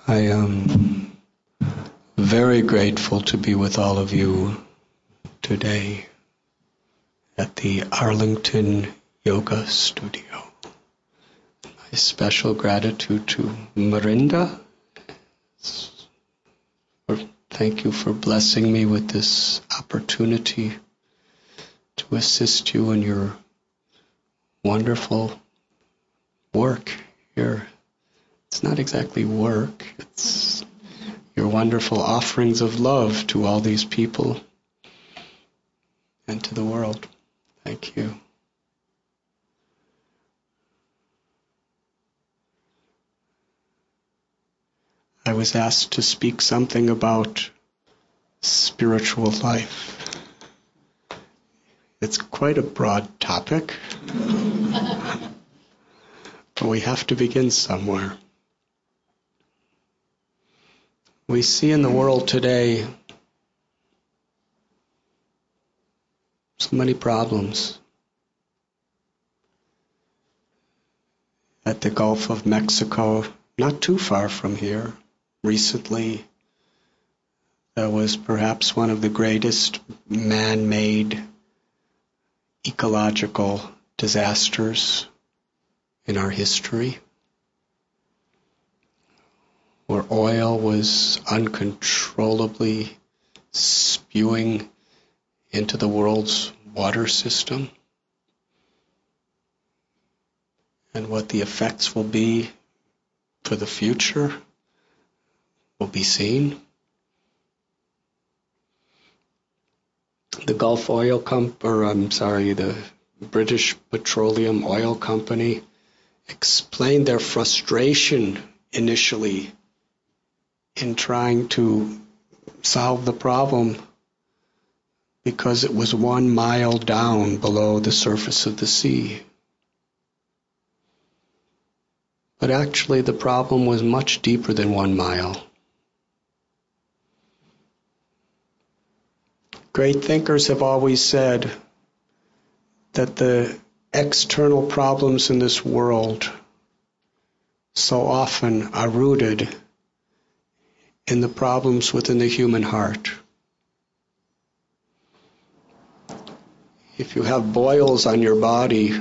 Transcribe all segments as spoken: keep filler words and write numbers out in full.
I am very grateful to be with all of you today at the Arlington Yoga Studio. My special gratitude to Marinda. Thank you for blessing me with this opportunity to assist you in your wonderful work here. It's not exactly work, it's your wonderful offerings of love to all these people and to the world. Thank you. I was asked to speak something about spiritual life. It's quite a broad topic, but we have to begin somewhere. We see in the world today so many problems. At the Gulf of Mexico, not too far from here, recently, there was perhaps one of the greatest man-made ecological disasters in our history, where oil was uncontrollably spewing into the world's water system, and what the effects will be for the future will be seen. The Gulf Oil Comp, or I'm sorry, the British Petroleum Oil Company explained their frustration initially in trying to solve the problem because it was one mile down below the surface of the sea. But actually the problem was much deeper than one mile. Great thinkers have always said that the external problems in this world so often are rooted in the problems within the human heart. If you have boils on your body,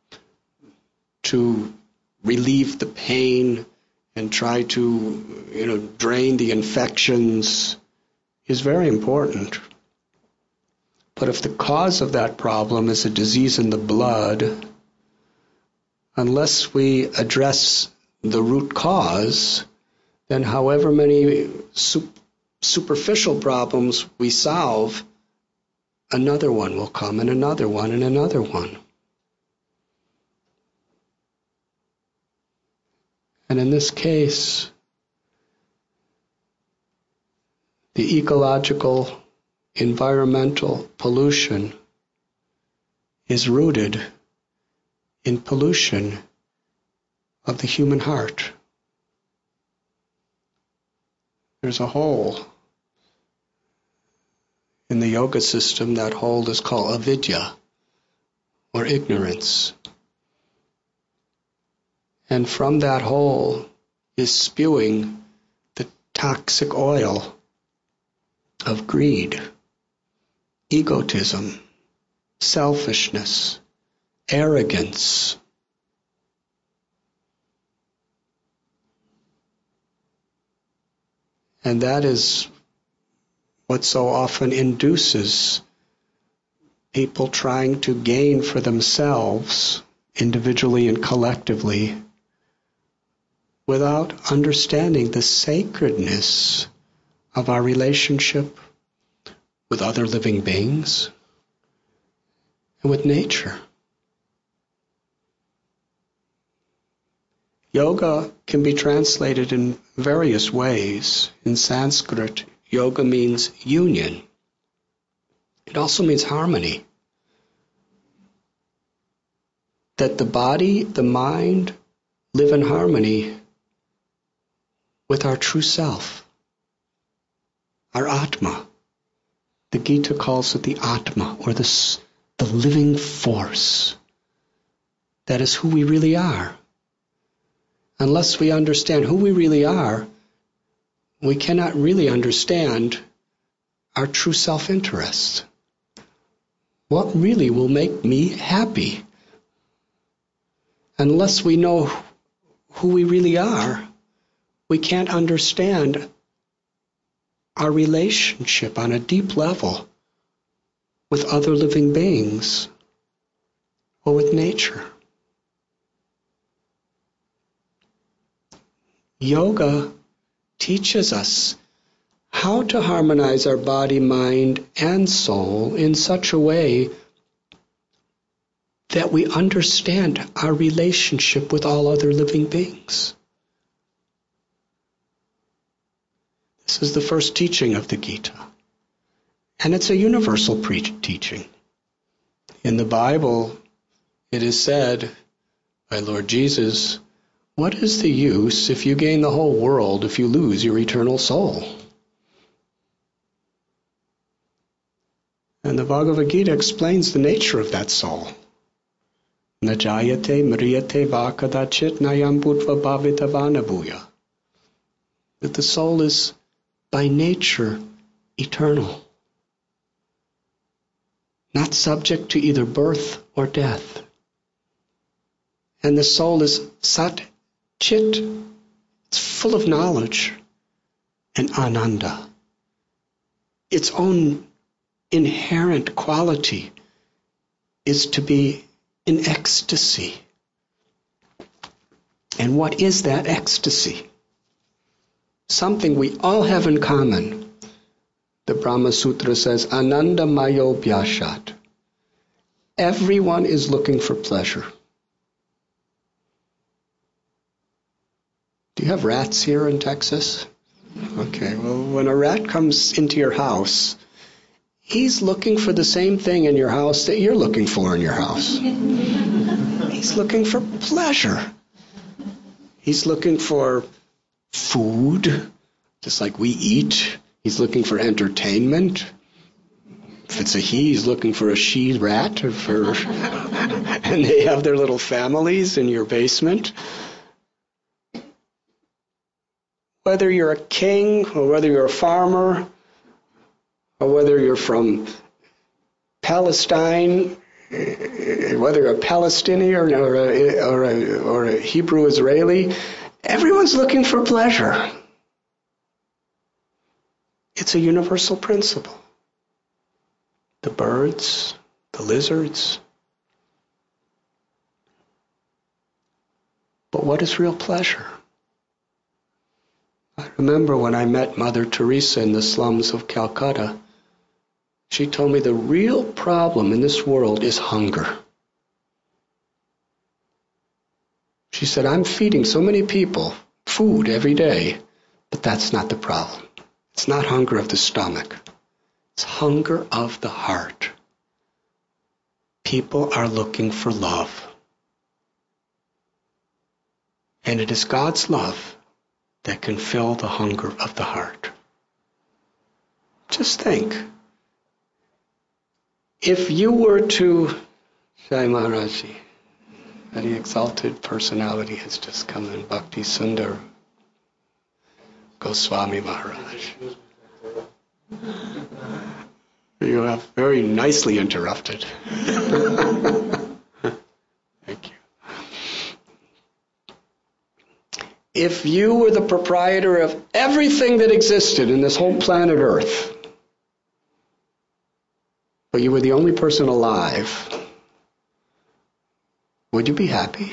to relieve the pain and try to, you know, drain the infections is very important. But if the cause of that problem is a disease in the blood, unless we address the root cause, then however many su- superficial problems we solve, another one will come, and another one, and another one. And in this case, the ecological, environmental pollution is rooted in pollution of the human heart. There's a hole in the yoga system. That hole is called avidya, or ignorance. And from that hole is spewing the toxic oil of greed, egotism, selfishness, arrogance. And that is what so often induces people trying to gain for themselves, individually and collectively, without understanding the sacredness of our relationship with other living beings and with nature. Yoga can be translated in various ways. In Sanskrit, yoga means union. It also means harmony. That the body, the mind, live in harmony with our true self, our Atma. The Gita calls it the Atma, or the, the living force. That is who we really are. Unless we understand who we really are, we cannot really understand our true self-interest. What really will make me happy? Unless we know who we really are, we can't understand our relationship on a deep level with other living beings or with nature. Yoga teaches us how to harmonize our body, mind, and soul in such a way that we understand our relationship with all other living beings. This is the first teaching of the Gita. And it's a universal pre- teaching. In the Bible, it is said by Lord Jesus, "What is the use if you gain the whole world if you lose your eternal soul?" And the Bhagavad Gita explains the nature of that soul. Na jayate mriyate va kadachit nayam bhutva bhavita vanabhuya. That the soul is by nature eternal, not subject to either birth or death. And the soul is sat chit, it's full of knowledge and ananda. Its own inherent quality is to be in ecstasy. And what is that ecstasy? Something we all have in common. The Brahma Sutra says, Ananda Mayo Bhyashat. Everyone is looking for pleasure. Do you have rats here in Texas? Okay, well, when a rat comes into your house, he's looking for the same thing in your house that you're looking for in your house. He's looking for pleasure. He's looking for food, just like we eat. He's looking for entertainment. If it's a he, he's looking for a she rat, or for and they have their little families in your basement. Whether you're a king, or whether you're a farmer, or whether you're from Palestine, whether you're a Palestinian or a, or a, or a Hebrew Israeli, everyone's looking for pleasure. It's a universal principle. The birds, the lizards. But what is real pleasure? I remember when I met Mother Teresa in the slums of Calcutta, she told me the real problem in this world is hunger. She said, I'm feeding so many people food every day, but that's not the problem. It's not hunger of the stomach. It's hunger of the heart. People are looking for love. And it is God's love that can fill the hunger of the heart. Just think. If you were to, Sai Maharaji, very exalted personality has just come in, Bhakti Sundar Goswami Maharaj. You have very nicely interrupted. Thank you. If you were the proprietor of everything that existed in this whole planet Earth, but you were the only person alive, would you be happy?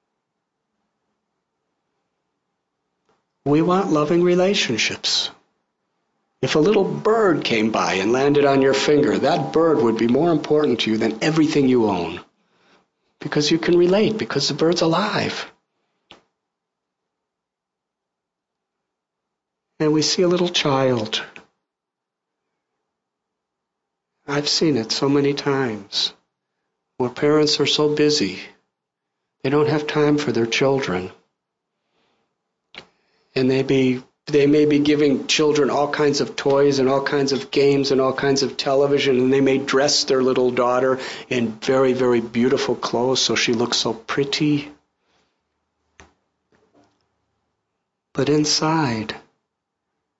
We want loving relationships. If a little bird came by and landed on your finger, that bird would be more important to you than everything you own. Because you can relate, because the bird's alive. And we see a little child. I've seen it so many times, where parents are so busy, they don't have time for their children. And they be they may be giving children all kinds of toys and all kinds of games and all kinds of television, and they may dress their little daughter in very, very beautiful clothes so she looks so pretty. But inside,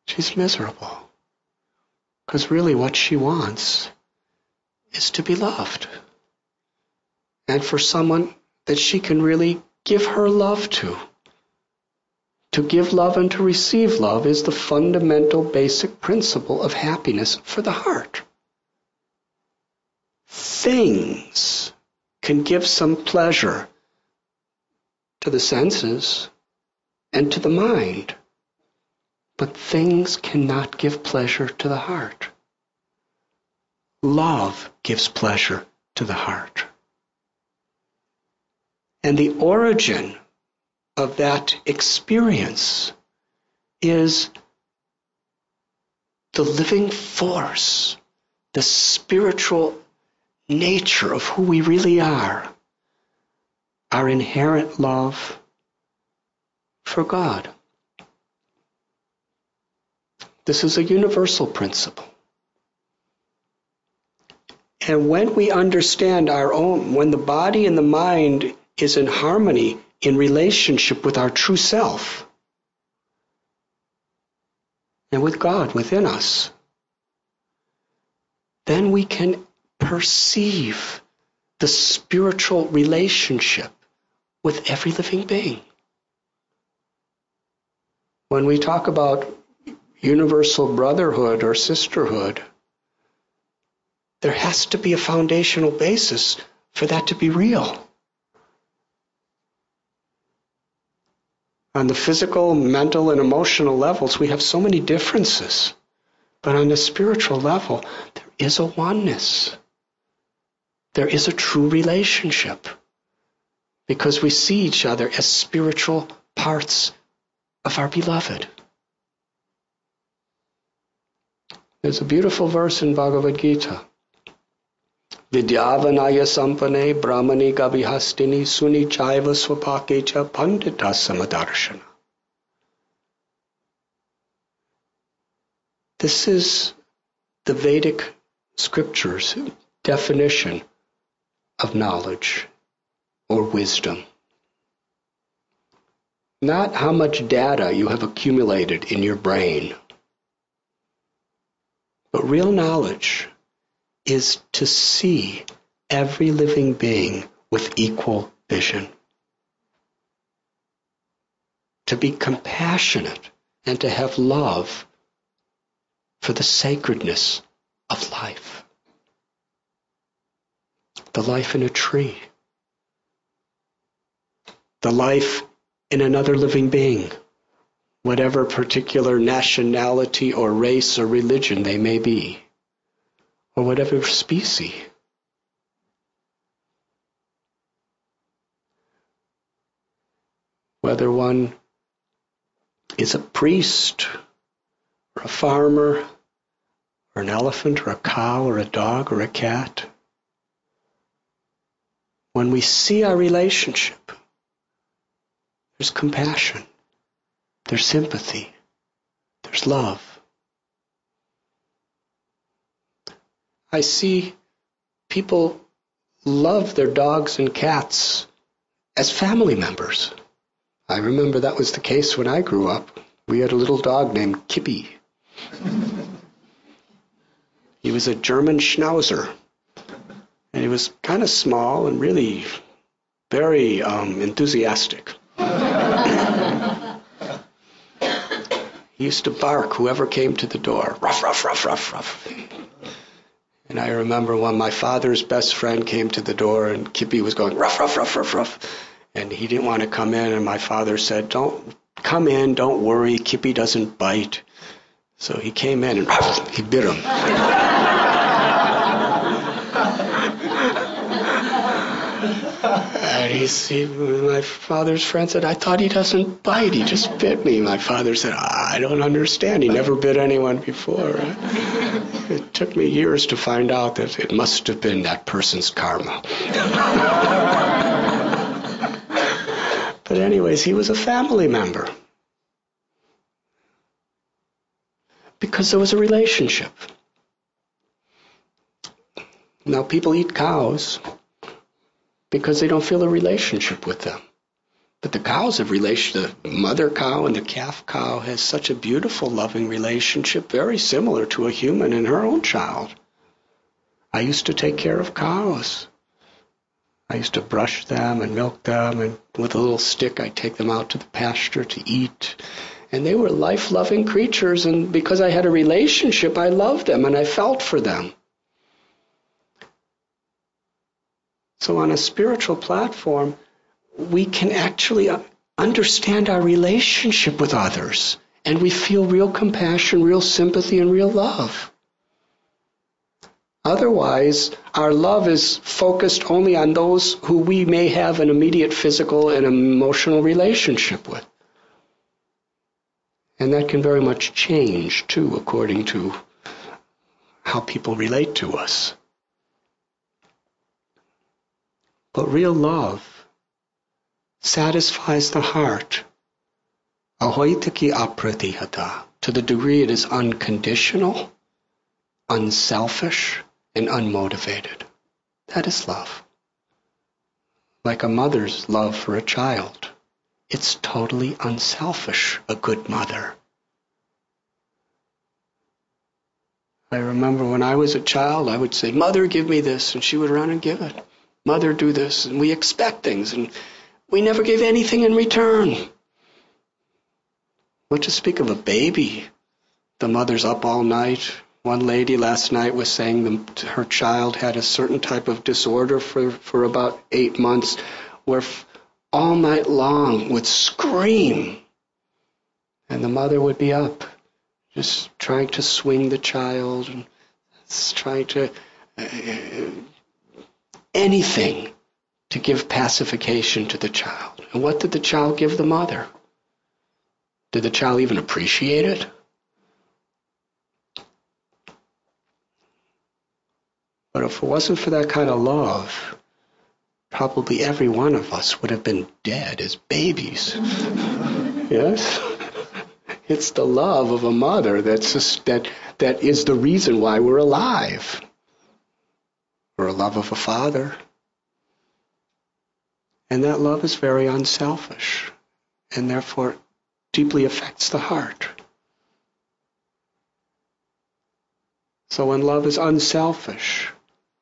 She's miserable. Because really what she wants is to be loved. And for someone that she can really give her love to. To give love and to receive love is the fundamental basic principle of happiness for the heart. Things can give some pleasure to the senses and to the mind, but things cannot give pleasure to the heart. Love gives pleasure to the heart. And the origin of that experience is the living force, the spiritual nature of who we really are, our inherent love for God. This is a universal principle. And when we understand our own, when the body and the mind is in harmony, in relationship with our true self, and with God within us, then we can perceive the spiritual relationship with every living being. When we talk about universal brotherhood or sisterhood, there has to be a foundational basis for that to be real. On the physical, mental, and emotional levels, we have so many differences. But on the spiritual level, there is a oneness. There is a true relationship. Because we see each other as spiritual parts of our beloved. There's a beautiful verse in Bhagavad Gita. Vidyavanaya sampane brahmani gabihastini suni chaiva swapakecha pandita samadarshana. This is the Vedic scriptures' definition of knowledge or wisdom. Not how much data you have accumulated in your brain, but real knowledge is to see every living being with equal vision. To be compassionate and to have love for the sacredness of life. The life in a tree. The life in another living being, whatever particular nationality or race or religion they may be, or whatever species. Whether one is a priest, or a farmer, or an elephant, or a cow, or a dog, or a cat, when we see our relationship, there's compassion, there's sympathy, there's love. I see people love their dogs and cats as family members. I remember that was the case when I grew up. We had a little dog named Kippy. He was a German Schnauzer. And he was kind of small and really very um, enthusiastic. He used to bark whoever came to the door. Ruff, ruff, ruff, ruff, ruff. And I remember when my father's best friend came to the door and Kippy was going ruff, ruff, ruff, ruff, ruff. And he didn't want to come in, and my father said, don't come in, don't worry, Kippy doesn't bite. So he came in and ruff, he bit him. And he, he, my father's friend said, I thought he doesn't bite, he just bit me. My father said, I don't understand, he never bit anyone before. It took me years to find out that it must have been that person's karma. But anyways, he was a family member. Because there was a relationship. Now people eat cows because they don't feel a relationship with them. But the cows have relation, the mother cow and the calf cow has such a beautiful, loving relationship, very similar to a human and her own child. I used to take care of cows. I used to brush them and milk them, and with a little stick I'd take them out to the pasture to eat. And they were life-loving creatures, and because I had a relationship, I loved them and I felt for them. So on a spiritual platform, we can actually understand our relationship with others, and we feel real compassion, real sympathy, and real love. Otherwise, our love is focused only on those who we may have an immediate physical and emotional relationship with. And that can very much change, too, according to how people relate to us. But real love satisfies the heart. Ahoitaki apratihata. To the degree it is unconditional, unselfish, and unmotivated. That is love. Like a mother's love for a child. It's totally unselfish, a good mother. I remember when I was a child, I would say, "Mother, give me this," and she would run and give it. "Mother, do this," and we expect things, and we never gave anything in return. What to speak of a baby? The mother's up all night. One lady last night was saying that her child had a certain type of disorder for, for about eight months where f- all night long would scream. And the mother would be up, just trying to swing the child, and trying to uh, anything to give pacification to the child. And what did the child give the mother? Did the child even appreciate it? But if it wasn't for that kind of love, probably every one of us would have been dead as babies. Yes? It's the love of a mother that's just, that that is the reason why we're alive. Or a love of a father. And that love is very unselfish, and therefore deeply affects the heart. So when love is unselfish,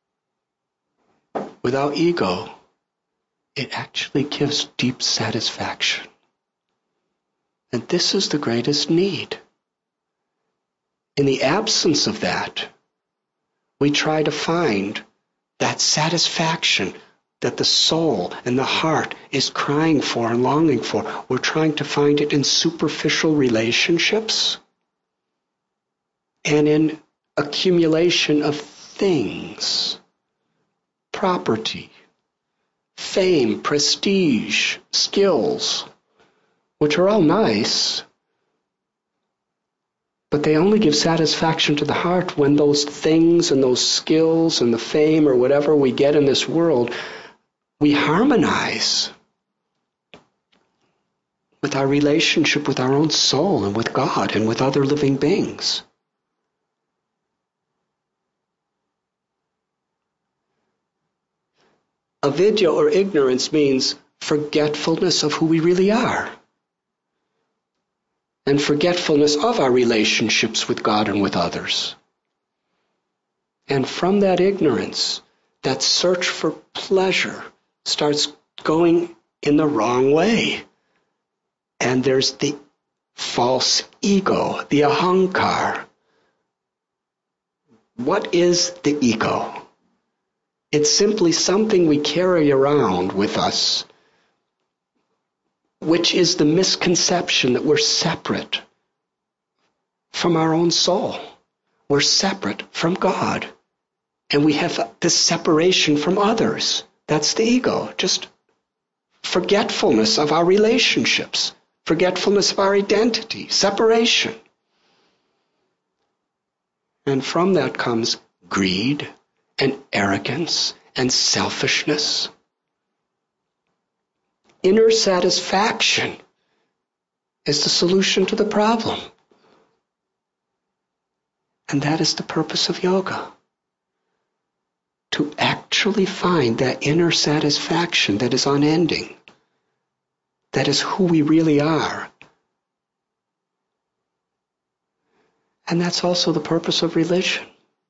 without ego, it actually gives deep satisfaction. And this is the greatest need. In the absence of that, we try to find that satisfaction that the soul and the heart is crying for and longing for. We're trying to find it in superficial relationships and in accumulation of things, property, fame, prestige, skills, which are all nice, but they only give satisfaction to the heart when those things and those skills and the fame or whatever we get in this world, we harmonize with our relationship with our own soul and with God and with other living beings. Avidya or ignorance means forgetfulness of who we really are, and forgetfulness of our relationships with God and with others. And from that ignorance, that search for pleasure starts going in the wrong way. And there's the false ego, the ahankar. What is the ego? It's simply something we carry around with us, which is the misconception that we're separate from our own soul. We're separate from God. And we have this separation from others. That's the ego. Just forgetfulness of our relationships, forgetfulness of our identity, separation. And from that comes greed and arrogance and selfishness. Inner satisfaction is the solution to the problem. And that is the purpose of yoga. To actually find that inner satisfaction that is unending, That is who we really are. And that's also the purpose of religion.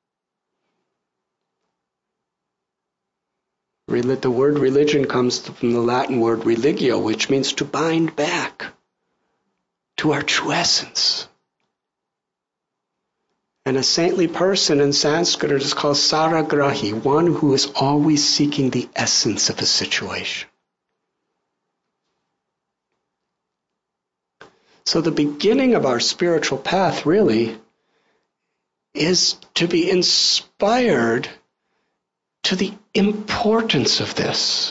The word religion comes from the Latin word religio, which means to bind back to our true essence. And a saintly person in Sanskrit is called saragrahi, one who is always seeking the essence of a situation. So the beginning of our spiritual path really is to be inspired to the importance of this.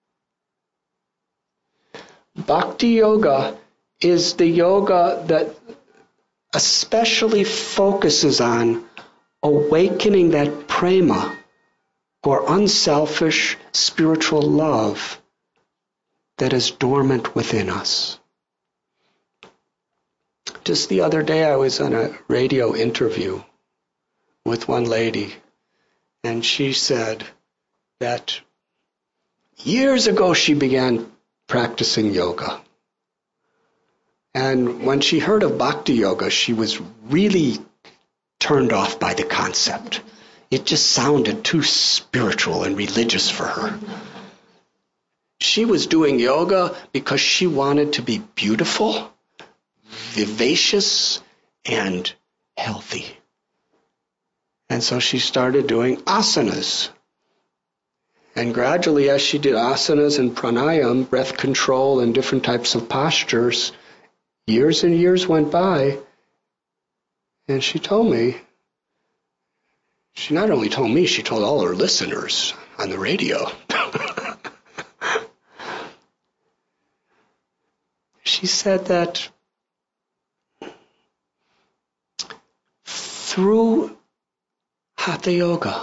Bhakti yoga is the yoga that especially focuses on awakening that prema, or unselfish spiritual love, that is dormant within us. Just the other day I was on a radio interview with one lady, and she said that years ago she began practicing yoga. And when she heard of Bhakti Yoga, she was really turned off by the concept. It just sounded too spiritual and religious for her. She was doing yoga because she wanted to be beautiful, vivacious, and healthy. And so she started doing asanas. And gradually, as she did asanas and pranayam, breath control, and different types of postures, years and years went by, and she told me, she not only told me, she told all her listeners on the radio. She said that through Hatha Yoga,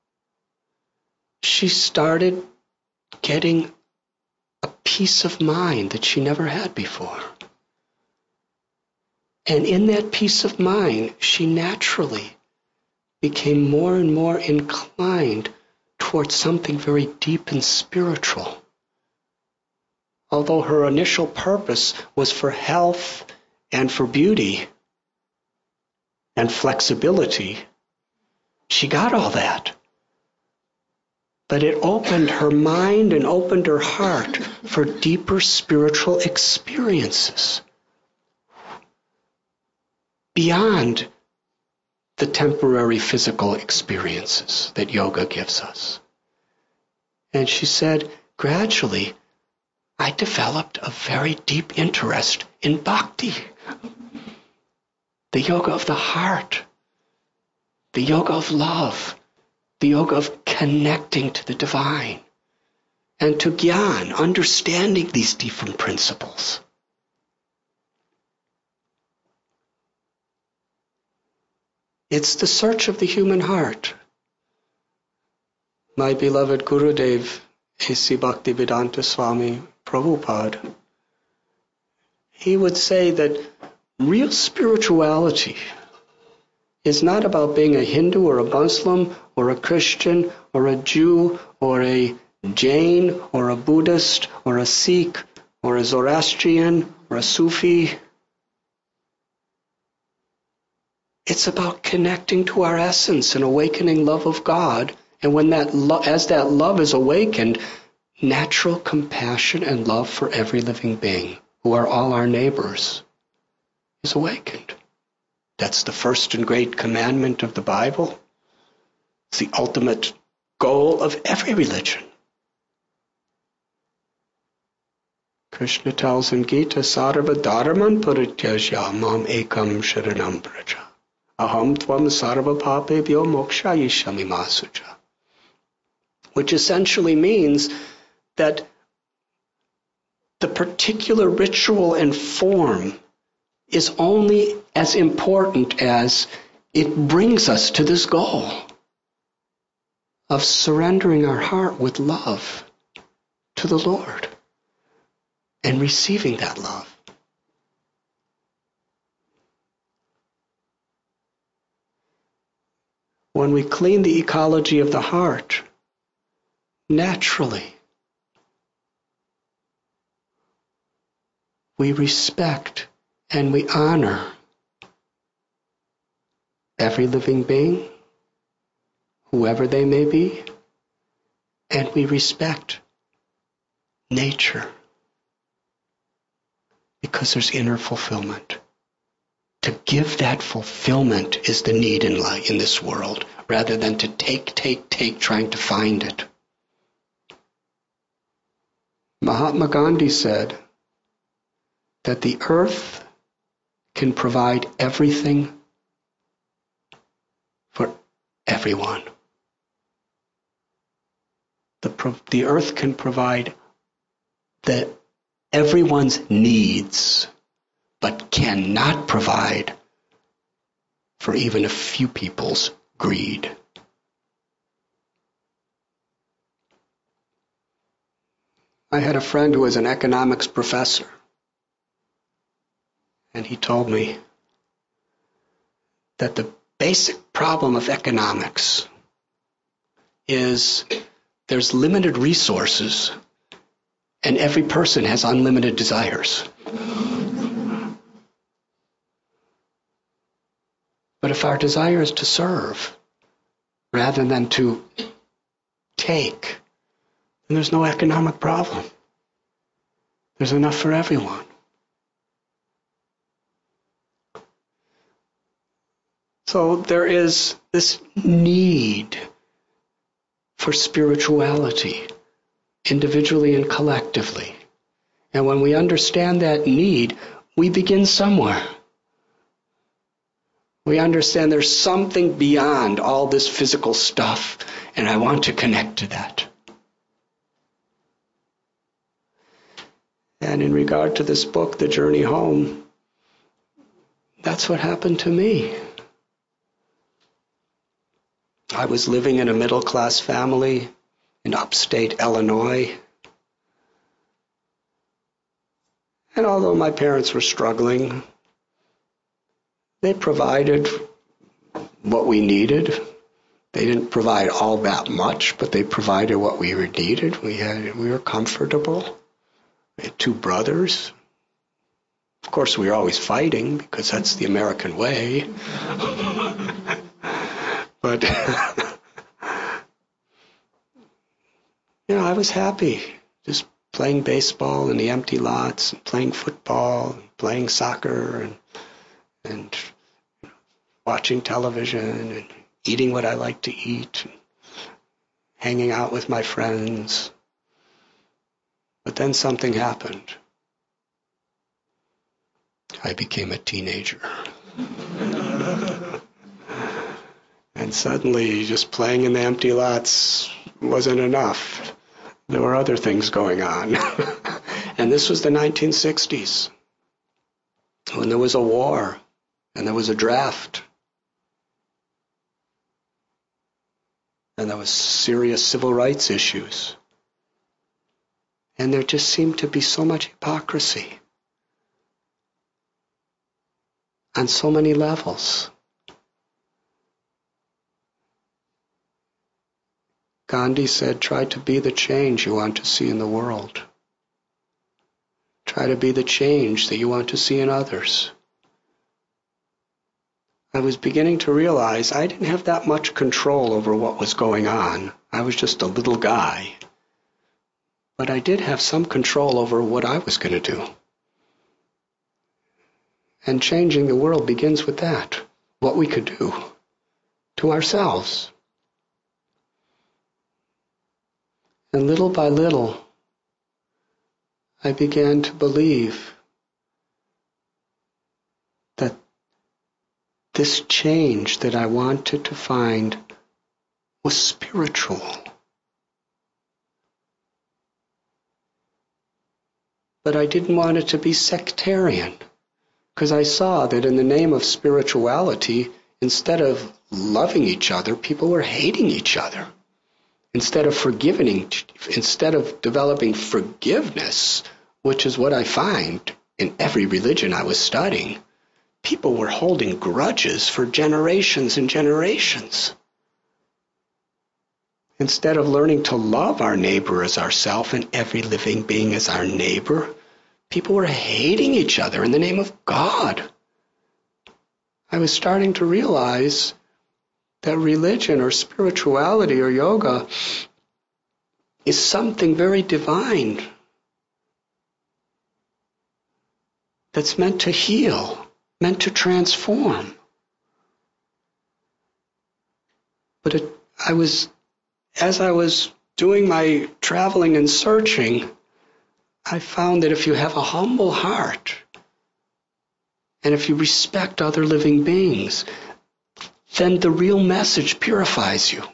she started getting a peace of mind that she never had before. And in that peace of mind, she naturally became more and more inclined towards something very deep and spiritual. Although her initial purpose was for health and for beauty and flexibility, she got all that. But it opened her mind and opened her heart for deeper spiritual experiences beyond the temporary physical experiences that yoga gives us. And she said, gradually, I developed a very deep interest in bhakti, the yoga of the heart, the yoga of love, the yoga of connecting to the divine, and to gyan, understanding these different principles. It's the search of the human heart. My beloved Gurudev, A C Bhaktivedanta Swami Prabhupada, he would say that real spirituality is not about being a Hindu or a Muslim or a Christian or a Jew or a Jain or a Buddhist or a Sikh or a Zoroastrian or a Sufi. It's about connecting to our essence and awakening love of God. And when that lo- as that love is awakened, natural compassion and love for every living being, who are all our neighbors, is awakened. That's the first and great commandment of the Bible. It's the ultimate goal of every religion. Krishna tells in Gita, Sarva dharman parityajya mam ekam sharanam praja. Aham tvam sarva papebhyo mokshayishyami ma suja. Which essentially means that the particular ritual and form is only as important as it brings us to this goal of surrendering our heart with love to the Lord and receiving that love. When we clean the ecology of the heart, naturally, we respect and we honor every living being, whoever they may be, and we respect nature because there's inner fulfillment. To give that fulfillment is the need in life, in this world, rather than to take, take, take, trying to find it. Mahatma Gandhi said that the earth can provide everything for everyone. The, the earth can provide the, everyone's needs, but cannot provide for even a few people's greed. I had a friend who was an economics professor, and he told me that the basic problem of economics is there's limited resources and every person has unlimited desires. But if our desire is to serve rather than to take, then there's no economic problem. There's enough for everyone. So there is this need for spirituality, individually and collectively. And when we understand that need, we begin somewhere. We understand there's something beyond all this physical stuff, and I want to connect to that. And in regard to this book, The Journey Home, that's what happened to me. I was living in a middle-class family in upstate Illinois. And although my parents were struggling, they provided what we needed. They didn't provide all that much, but they provided what we needed. We had, we were comfortable. We had two brothers. Of course, we were always fighting because that's the American way. But, you know, I was happy just playing baseball in the empty lots, and playing football, and playing soccer, and and watching television, and eating what I like to eat, and hanging out with my friends. But then something happened. I became a teenager. And suddenly, just playing in the empty lots wasn't enough. There were other things going on. And this was the nineteen sixties, when there was a war, and there was a draft, and there was serious civil rights issues. And there just seemed to be so much hypocrisy on so many levels. Gandhi said, try to be the change you want to see in the world. Try to be the change that you want to see in others. I was beginning to realize I didn't have that much control over what was going on. I was just a little guy. But I did have some control over what I was going to do. And changing the world begins with that, what we could do to ourselves. And little by little, I began to believe that this change that I wanted to find was spiritual. But I didn't want it to be sectarian, because I saw that in the name of spirituality, instead of loving each other, people were hating each other. Instead of forgiving, instead of developing forgiveness, which is what I find in every religion I was studying, people were holding grudges for generations and generations. Instead of learning to love our neighbor as ourselves and every living being as our neighbor, People were hating each other in the name of God. I was starting to realize that religion or spirituality or yoga is something very divine that's meant to heal, meant to transform. But it, I was, as I was doing my traveling and searching, I found that if you have a humble heart, and if you respect other living beings, then the real message purifies you.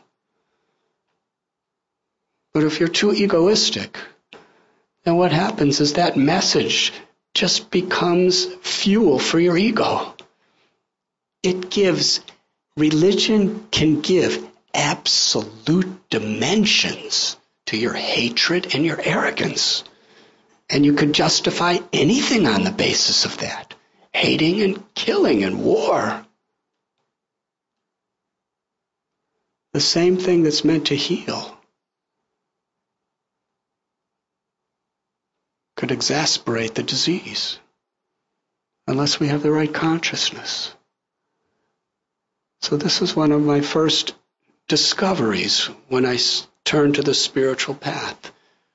But if you're too egoistic, then what happens is that message just becomes fuel for your ego. It gives, religion can give absolute dimensions to your hatred and your arrogance. And you could justify anything on the basis of that. Hating and killing and war. The same thing that's meant to heal could exasperate the disease unless we have the right consciousness. So this is one of my first discoveries when I turned to the spiritual path,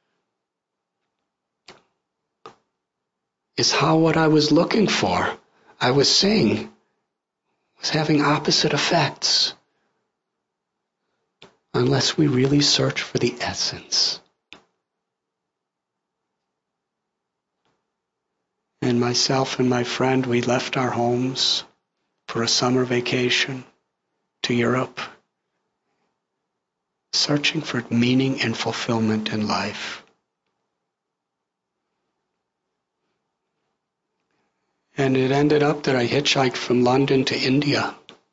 is how what I was looking for, I was seeing, was having opposite effects unless we really search for the essence. And myself and my friend, we left our homes for a summer vacation to Europe, searching for meaning and fulfillment in life. And it ended up that I hitchhiked from London to India,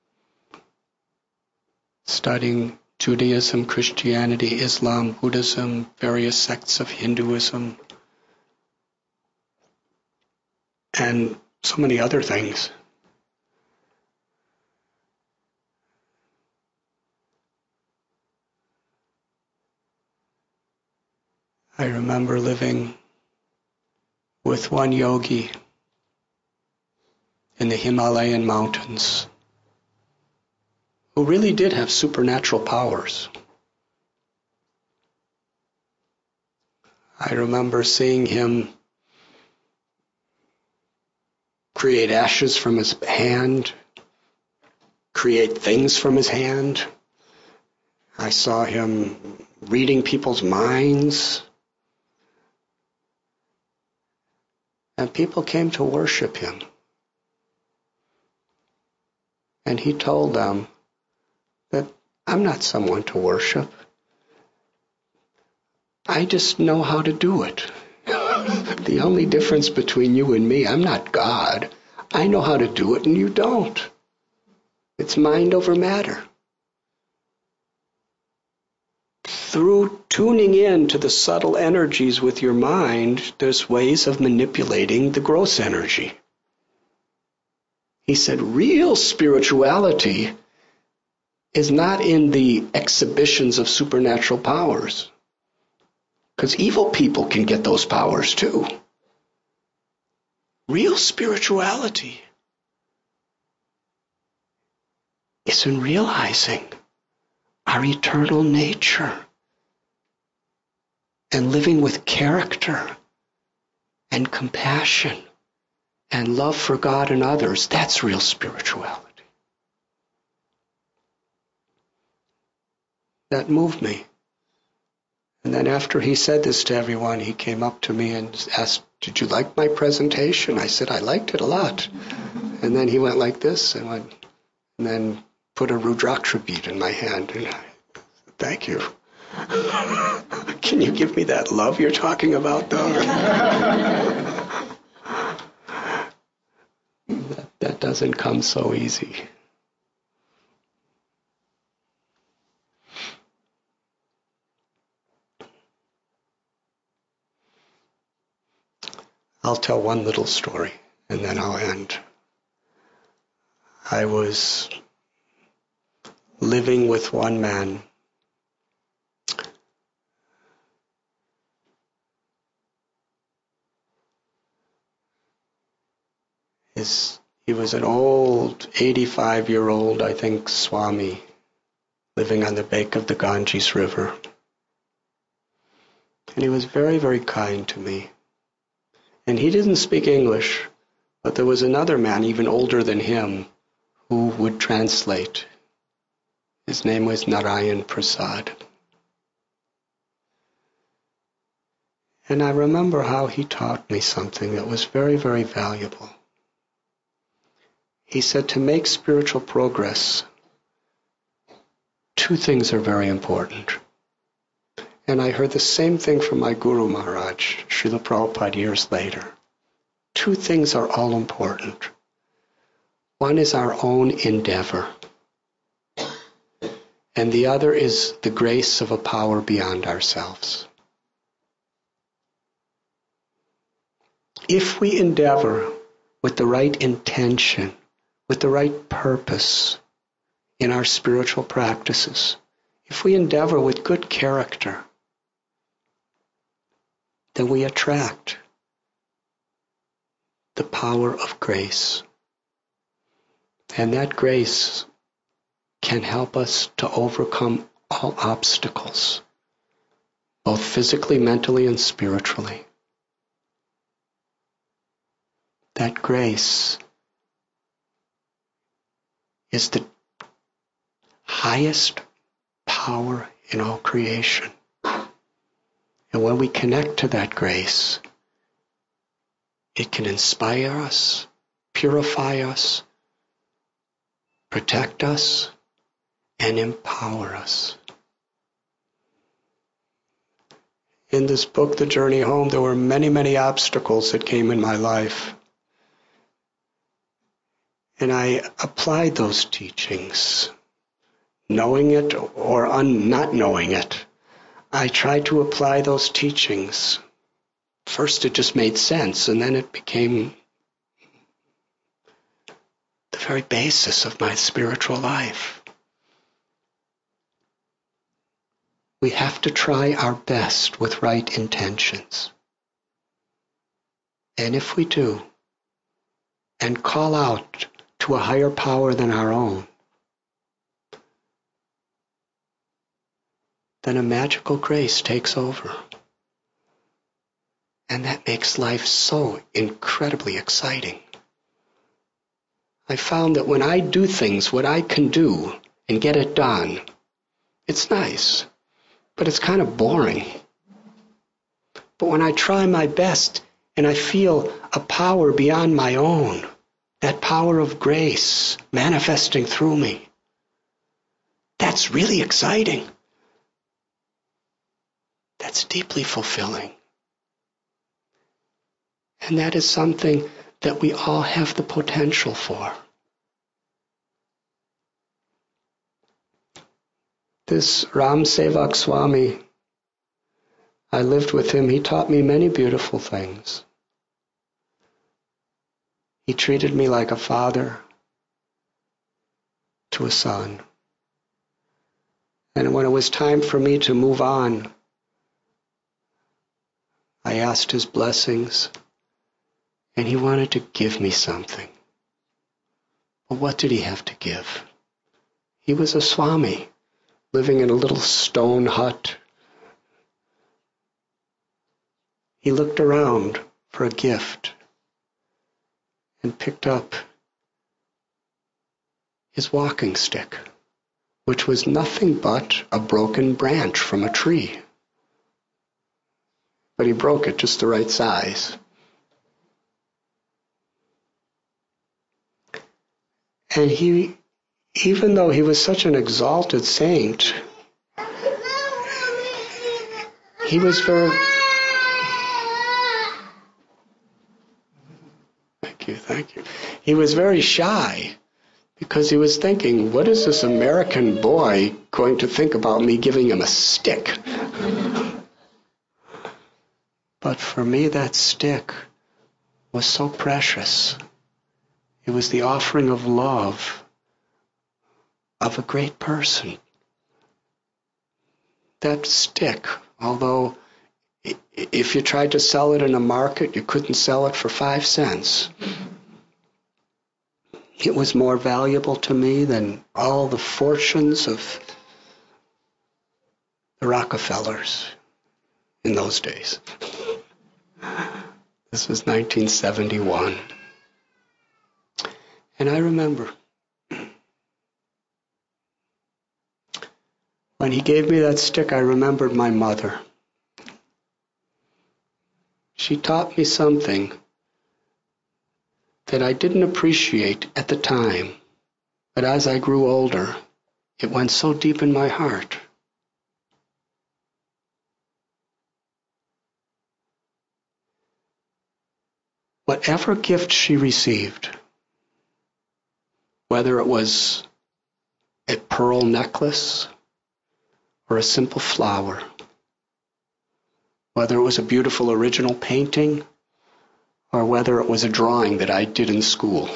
studying Judaism, Christianity, Islam, Buddhism, various sects of Hinduism, and so many other things. I remember living with one yogi in the Himalayan mountains who really did have supernatural powers. I remember seeing him create ashes from his hand, create things from his hand. I saw him reading people's minds. And people came to worship him. And he told them that I'm not someone to worship. I just know how to do it. The only difference between you and me, I'm not God. I know how to do it and you don't. It's mind over matter. Through tuning in to the subtle energies with your mind, there's ways of manipulating the gross energy. He said, real spirituality is not in the exhibitions of supernatural powers. Because evil people can get those powers too. Real spirituality is in realizing our eternal nature and living with character and compassion and love for God and others. That's real spirituality. That moved me. And then after he said this to everyone, he came up to me and asked, did you like my presentation? I said, I liked it a lot. And then he went like this and went, and then put a Rudraksha bead in my hand. And I said, thank you. Can you give me that love you're talking about, though? that, that doesn't come so easy. I'll tell one little story, and then I'll end. I was living with one man was he was an old, eighty-five-year-old, I think, Swami, living on the bank of the Ganges River. And he was very, very kind to me. And he didn't speak English, but there was another man, even older than him, who would translate. His name was Narayan Prasad. And I remember how he taught me something that was very, very valuable. He said to make spiritual progress, two things are very important. And I heard the same thing from my Guru Maharaj, Srila Prabhupada, years later. Two things are all important. One is our own endeavor, and the other is the grace of a power beyond ourselves. If we endeavor with the right intention, with the right purpose in our spiritual practices, if we endeavor with good character, then we attract the power of grace. And that grace can help us to overcome all obstacles, both physically, mentally, and spiritually. That grace is the highest power in all creation. And when we connect to that grace, it can inspire us, purify us, protect us, and empower us. In this book, The Journey Home, there were many, many obstacles that came in my life. And I applied those teachings, knowing it or un- not knowing it. I tried to apply those teachings. First, it just made sense, and then it became the very basis of my spiritual life. We have to try our best with right intentions. And if we do, and call out to a higher power than our own, then a magical grace takes over. And that makes life so incredibly exciting. I found that when I do things, what I can do and get it done, it's nice, but it's kind of boring. But when I try my best and I feel a power beyond my own, that power of grace manifesting through me, that's really exciting. That's deeply fulfilling. And that is something that we all have the potential for. This Ram Sevak Swami, I lived with him. He taught me many beautiful things. He treated me like a father to a son. And when it was time for me to move on, I asked his blessings, and he wanted to give me something. But what did he have to give? He was a Swami, living in a little stone hut. He looked around for a gift and picked up his walking stick, which was nothing but a broken branch from a tree. But he broke it just the right size. And he, even though he was such an exalted saint, he was very... Thank you, thank you. He was very shy because he was thinking, what is this American boy going to think about me giving him a stick? But for me, that stick was so precious. It was the offering of love of a great person. That stick, although if you tried to sell it in a market, you couldn't sell it for five cents. It was more valuable to me than all the fortunes of the Rockefellers in those days. This was nineteen seventy-one. And I remember when he gave me that stick, I remembered my mother. She taught me something that I didn't appreciate at the time, but as I grew older, it went so deep in my heart. Whatever gift she received, whether it was a pearl necklace or a simple flower, whether it was a beautiful original painting or whether it was a drawing that I did in school,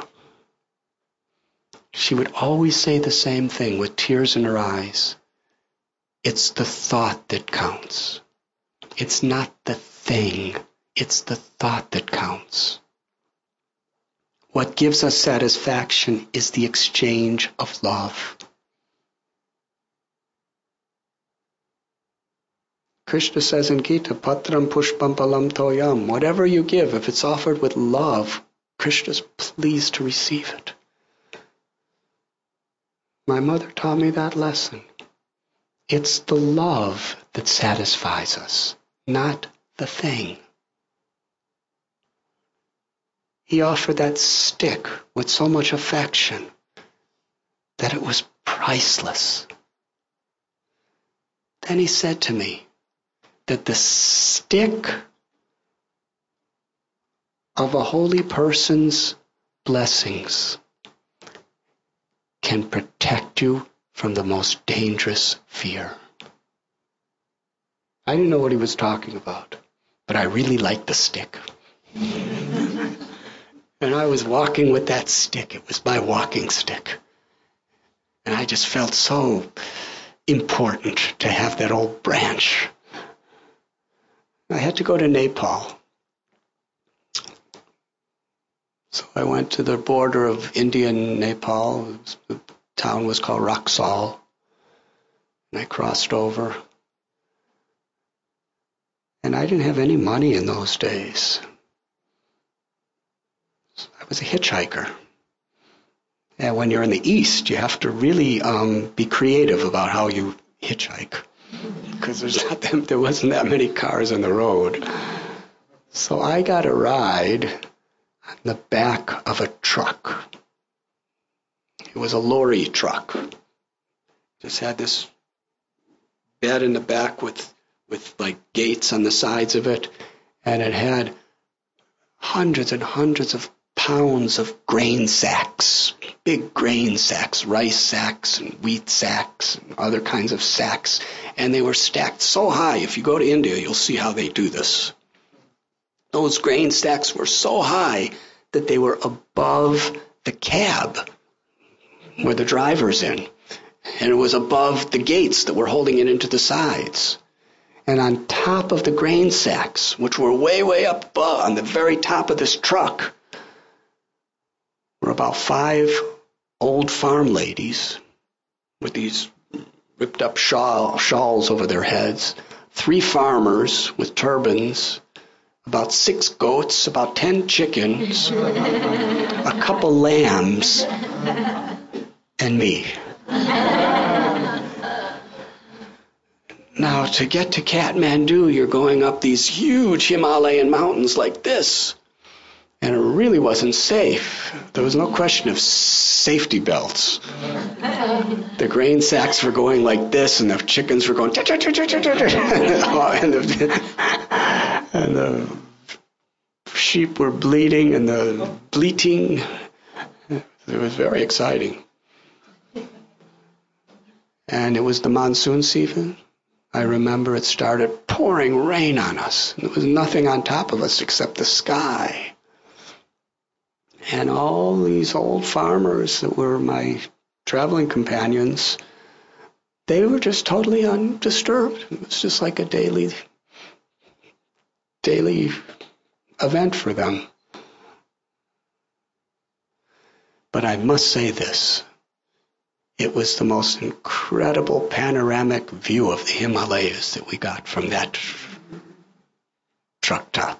she would always say the same thing with tears in her eyes. It's the thought that counts. It's not the thing. It's the thought that counts. What gives us satisfaction is the exchange of love. Krishna says in Gita, Patram pushpam palam toyam. Whatever you give, if it's offered with love, Krishna's pleased to receive it. My mother taught me that lesson. It's the love that satisfies us, not the thing. He offered that stick with so much affection that it was priceless. Then he said to me that the stick of a holy person's blessings can protect you from the most dangerous fear. I didn't know what he was talking about, but I really liked the stick. And I was walking with that stick. It was my walking stick. And I just felt so important to have that old branch. I had to go to Nepal. So I went to the border of India and Nepal. The town was called Raxaul. And I crossed over. And I didn't have any money in those days. I was a hitchhiker. And when you're in the East, you have to really um, be creative about how you hitchhike, because there's not that, there wasn't that many cars on the road. So I got a ride on the back of a truck. It was a lorry truck. Just had this bed in the back with with like gates on the sides of it, and it had hundreds and hundreds of pounds of grain sacks, big grain sacks, rice sacks and wheat sacks and other kinds of sacks. And they were stacked so high. If you go to India, you'll see how they do this. Those grain sacks were so high that they were above the cab where the driver's in. And it was above the gates that were holding it into the sides. And on top of the grain sacks, which were way, way up above, on the very top of this truck, were about five old farm ladies with these ripped up shawl, shawls over their heads, three farmers with turbans, about six goats, about ten chickens, a couple lambs, and me. Now, to get to Kathmandu, you're going up these huge Himalayan mountains like this. And it really wasn't safe. There was no question of safety belts. The grain sacks were going like this, and the chickens were going, and the, and the sheep were bleating, and the bleating. It was very exciting. And it was the monsoon season. I remember it started pouring rain on us. There was nothing on top of us except the sky. And all these old farmers that were my traveling companions, they were just totally undisturbed. It was just like a daily, daily event for them. But I must say this. It was the most incredible panoramic view of the Himalayas that we got from that truck top.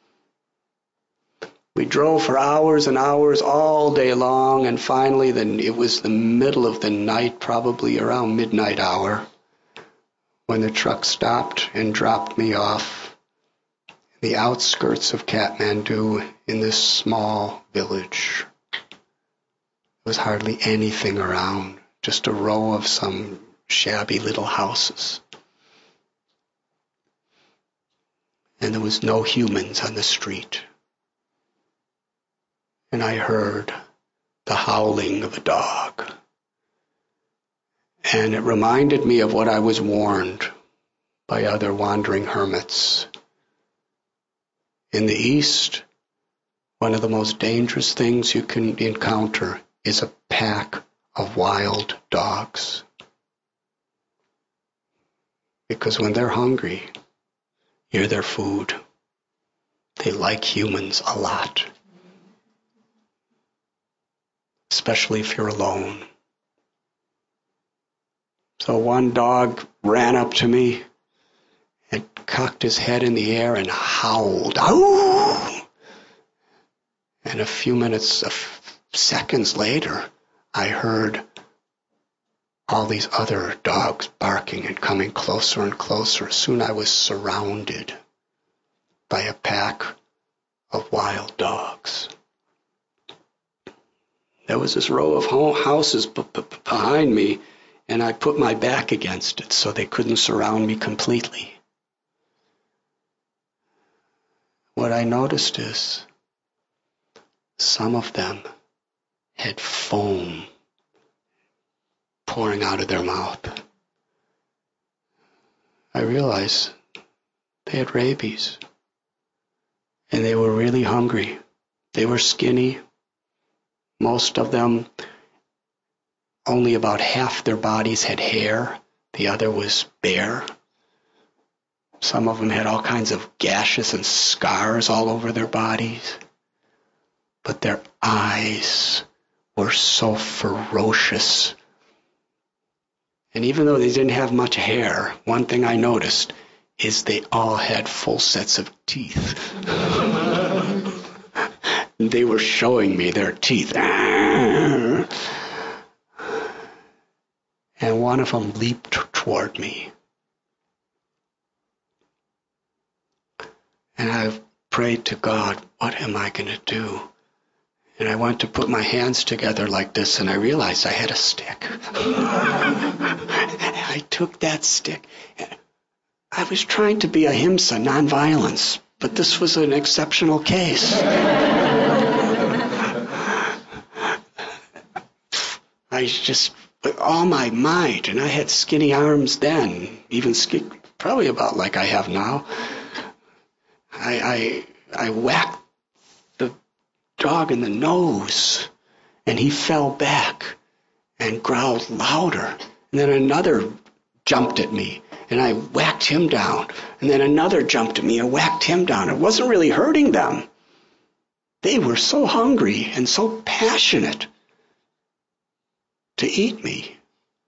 We drove for hours and hours all day long, and finally then it was the middle of the night, probably around midnight hour, when the truck stopped and dropped me off in the outskirts of Kathmandu in this small village. There was hardly anything around, just a row of some shabby little houses. And there was no humans on the street. And I heard the howling of a dog. And it reminded me of what I was warned by other wandering hermits. In the East, one of the most dangerous things you can encounter is a pack of wild dogs. Because when they're hungry, you're their food. They like humans a lot. Especially if you're alone. So one dog ran up to me and cocked his head in the air and howled. Ow! And a few minutes, a f- seconds later, I heard all these other dogs barking and coming closer and closer. Soon I was surrounded by a pack of wild dogs. There was this row of houses b- b- behind me, and I put my back against it so they couldn't surround me completely. What I noticed is some of them had foam pouring out of their mouth. I realized they had rabies, and they were really hungry. They were skinny. Most of them, only about half their bodies had hair. The other was bare. Some of them had all kinds of gashes and scars all over their bodies. But their eyes were so ferocious. And even though they didn't have much hair, one thing I noticed is they all had full sets of teeth. They were showing me their teeth. And one of them leaped toward me. And I prayed to God, what am I going to do? And I went to put my hands together like this, and I realized I had a stick. I took that stick. I was trying to be ahimsa, nonviolence, but this was an exceptional case. I just, with all my might, and I had skinny arms then, even skinny, probably about like I have now. I, I, I whacked the dog in the nose, and he fell back and growled louder. And then another jumped at me, and I whacked him down. And then another jumped at me and whacked him down. It wasn't really hurting them. They were so hungry and so passionate to eat me.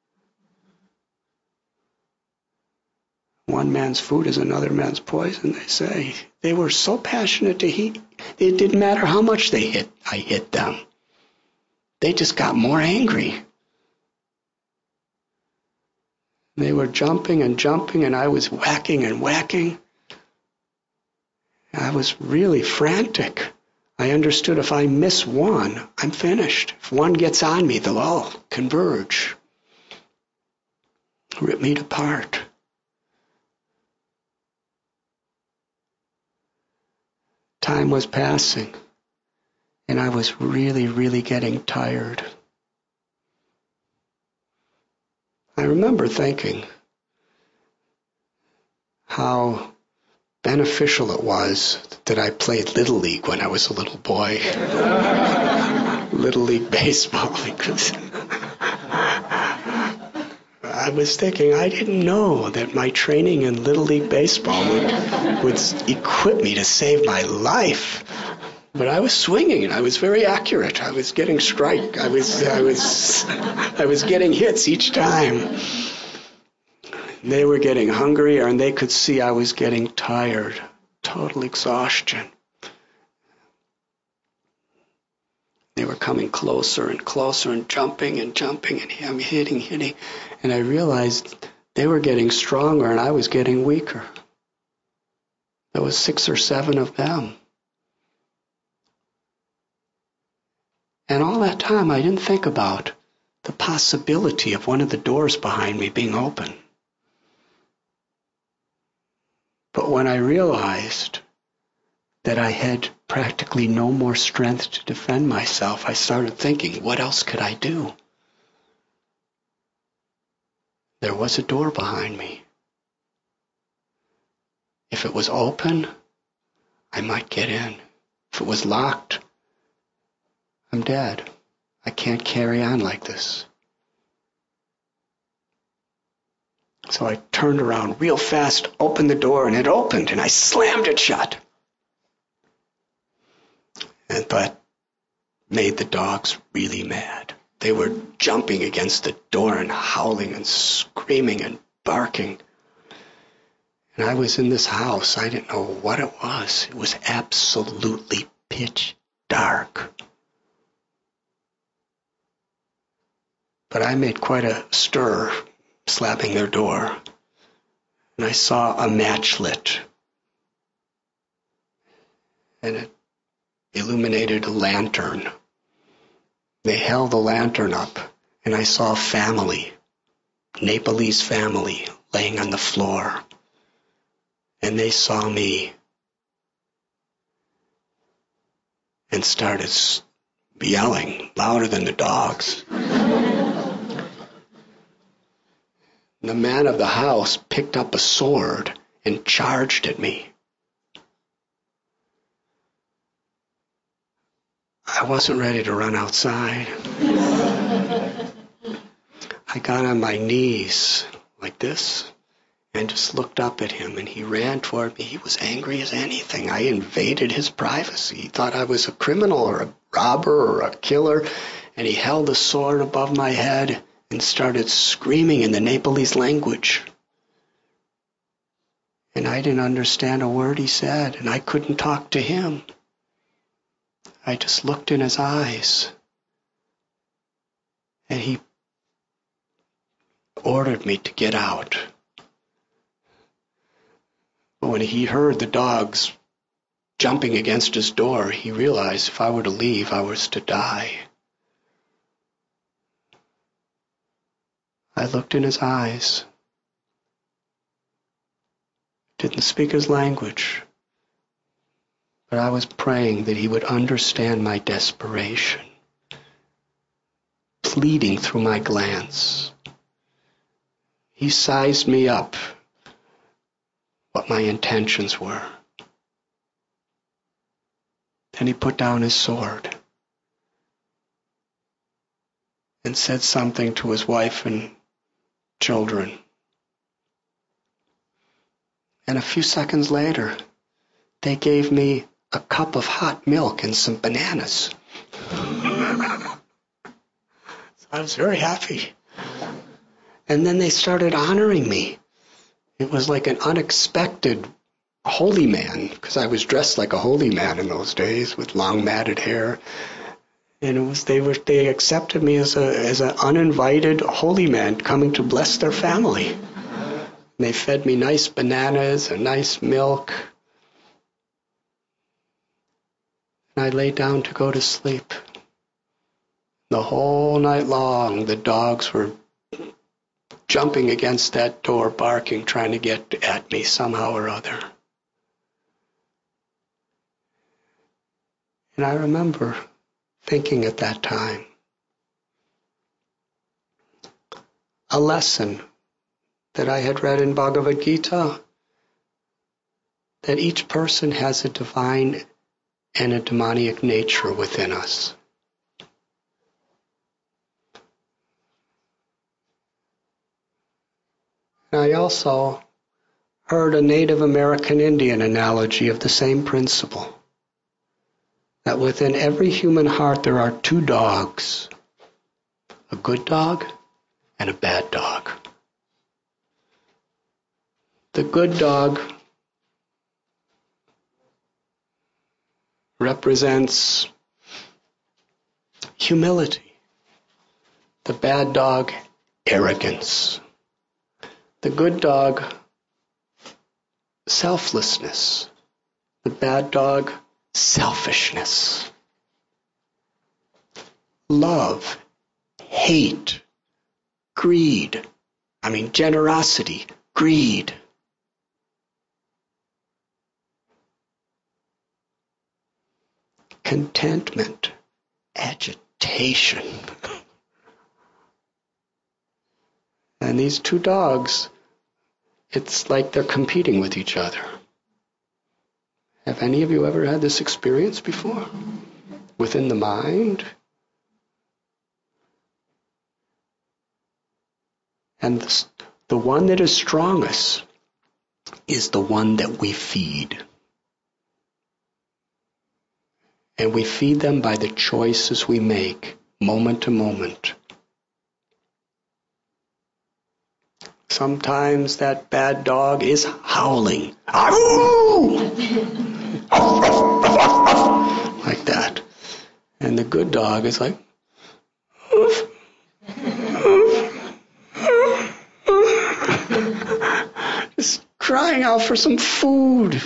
One man's food is another man's poison, they say. They were so passionate to eat. It didn't matter how much they hit, I hit them. They just got more angry. They were jumping and jumping, and I was whacking and whacking. I was really frantic. I understood if I miss one, I'm finished. If one gets on me, they'll all converge, rip me apart. Time was passing, and I was really, really getting tired. I remember thinking how beneficial it was that I played Little League when I was a little boy. Little League baseball, because I was thinking I didn't know that my training in Little League baseball would, would equip me to save my life. But I was swinging, and I was very accurate. I was getting strike. I was, I was, I was getting hits each time. They were getting hungrier, and they could see I was getting tired. Total exhaustion. They were coming closer and closer and jumping and jumping and I'm hitting, hitting. And I realized they were getting stronger and I was getting weaker. There was six or seven of them. And all that time I didn't think about the possibility of one of the doors behind me being open. But when I realized that I had practically no more strength to defend myself, I started thinking, what else could I do? There was a door behind me. If it was open, I might get in. If it was locked, I'm dead. I can't carry on like this. So I turned around real fast, opened the door, and it opened, and I slammed it shut. And that made the dogs really mad. They were jumping against the door and howling and screaming and barking. And I was in this house. I didn't know what it was. It was absolutely pitch dark. But I made quite a stir, slapping their door. And I saw a match lit. And it illuminated a lantern. They held the lantern up, and I saw a family, Nepalese family, laying on the floor. And they saw me and started yelling louder than the dogs. The man of the house picked up a sword and charged at me. I wasn't ready to run outside. I got on my knees like this and just looked up at him, and he ran toward me. He was angry as anything. I invaded his privacy. He thought I was a criminal or a robber or a killer, and he held the sword above my head and started screaming in the Nepalese language. And I didn't understand a word he said, and I couldn't talk to him. I just looked in his eyes, and he ordered me to get out. But when he heard the dogs jumping against his door, he realized if I were to leave, I was to die. I looked in his eyes, didn't speak his language, but I was praying that he would understand my desperation, pleading through my glance. He sized me up, what my intentions were. Then he put down his sword and said something to his wife and children. And a few seconds later, they gave me a cup of hot milk and some bananas. So I was very happy. And then they started honoring me. It was like an unexpected holy man, because I was dressed like a holy man in those days with long matted hair. And it was they were they accepted me as a as an uninvited holy man coming to bless their family. And they fed me nice bananas and nice milk. And I lay down to go to sleep. The whole night long, the dogs were jumping against that door, barking, trying to get at me somehow or other. And I remember thinking at that time, a lesson that I had read in Bhagavad Gita, that each person has a divine and a demoniac nature within us. And I also heard a Native American Indian analogy of the same principle. that within every human heart there are two dogs, a good dog and a bad dog. The good dog represents humility. The bad dog, arrogance. The good dog, selflessness. The bad dog, selfishness. Love, hate, greed. I mean, generosity, greed. Contentment, agitation. And these two dogs, it's like they're competing with each other. Have any of you ever had this experience before? Within the mind? And the, the one that is strongest is the one that we feed. And we feed them by the choices we make, moment to moment. Sometimes that bad dog is howling. Like that. And the good dog is like, just crying out for some food.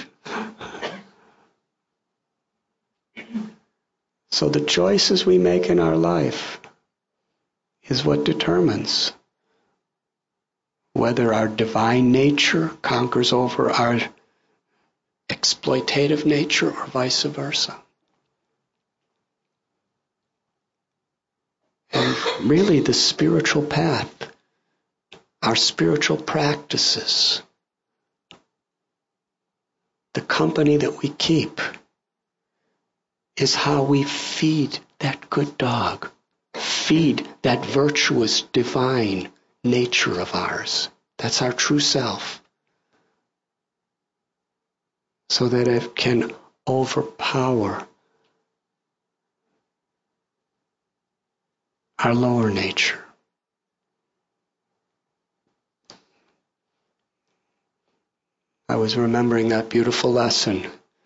So the choices we make in our life is what determines whether our divine nature conquers over our exploitative nature or vice versa. And really the spiritual path, our spiritual practices, the company that we keep, is how we feed that good dog, feed that virtuous, divine nature of ours. That's our true self. So that it can overpower our lower nature. I was remembering that beautiful lesson.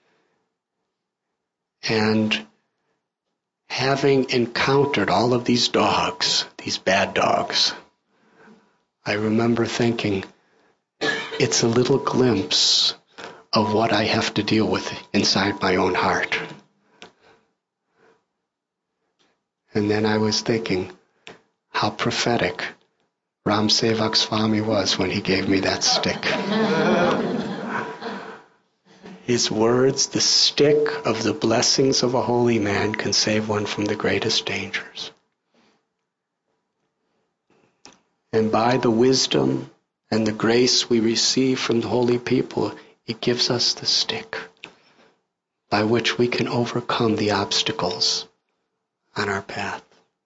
And having encountered all of these dogs, these bad dogs, I remember thinking, it's a little glimpse of what I have to deal with inside my own heart. And then I was thinking how prophetic Ram Sevak Swami was when he gave me that stick. His words, the stick of the blessings of a holy man, can save one from the greatest dangers. And by the wisdom and the grace we receive from the holy people, it gives us the stick by which we can overcome the obstacles on our path.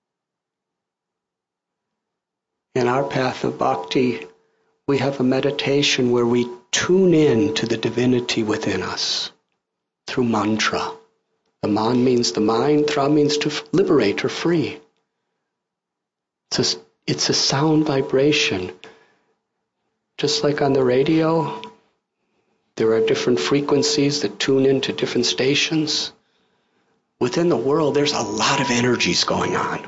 In our path of bhakti, we have a meditation where we tune in to the divinity within us through mantra. The man means the mind, tra means to liberate or free. It's a, it's a sound vibration. Just like on the radio, there are different frequencies that tune into different stations. Within the world, there's a lot of energies going on.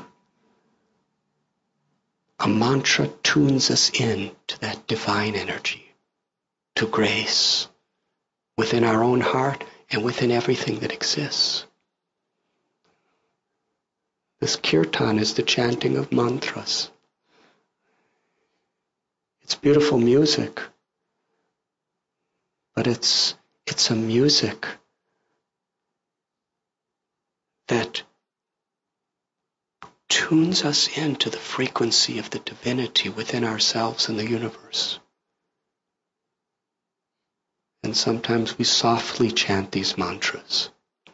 A mantra tunes us in to that divine energy, to grace, within our own heart and within everything that exists. This kirtan is the chanting of mantras. It's beautiful music, but it's it's a music that tunes us into the frequency of the divinity within ourselves and the universe. And sometimes we softly chant these mantras.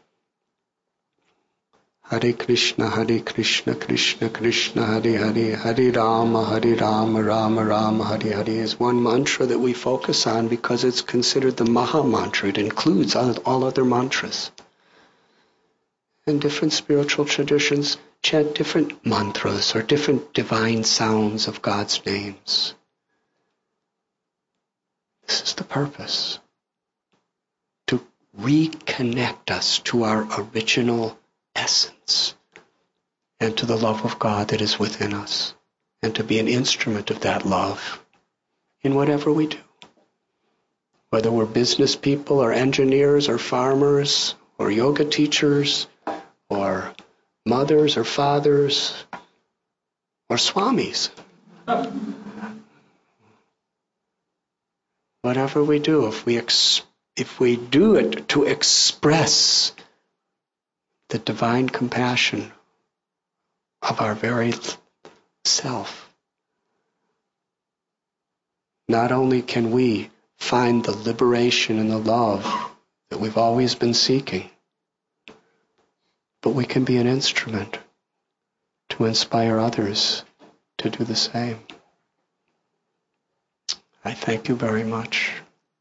Hare Krishna, Hare Krishna, Krishna Krishna, Hare Hare, Hare Rama, Hare Rama, Rama Rama, Hare Hare is one mantra that we focus on because it's considered the Maha Mantra. It includes all, all other mantras. And different spiritual traditions chant different mantras or different divine sounds of God's names. This is the purpose. To reconnect us to our original essence and to the love of God that is within us, and to be an instrument of that love in whatever we do. Whether we're business people or engineers or farmers or yoga teachers or mothers or fathers or swamis. Whatever we do, if we ex- if we do it to express the divine compassion of our very self, not only can we find the liberation and the love that we've always been seeking, but we can be an instrument to inspire others to do the same. I thank you very much.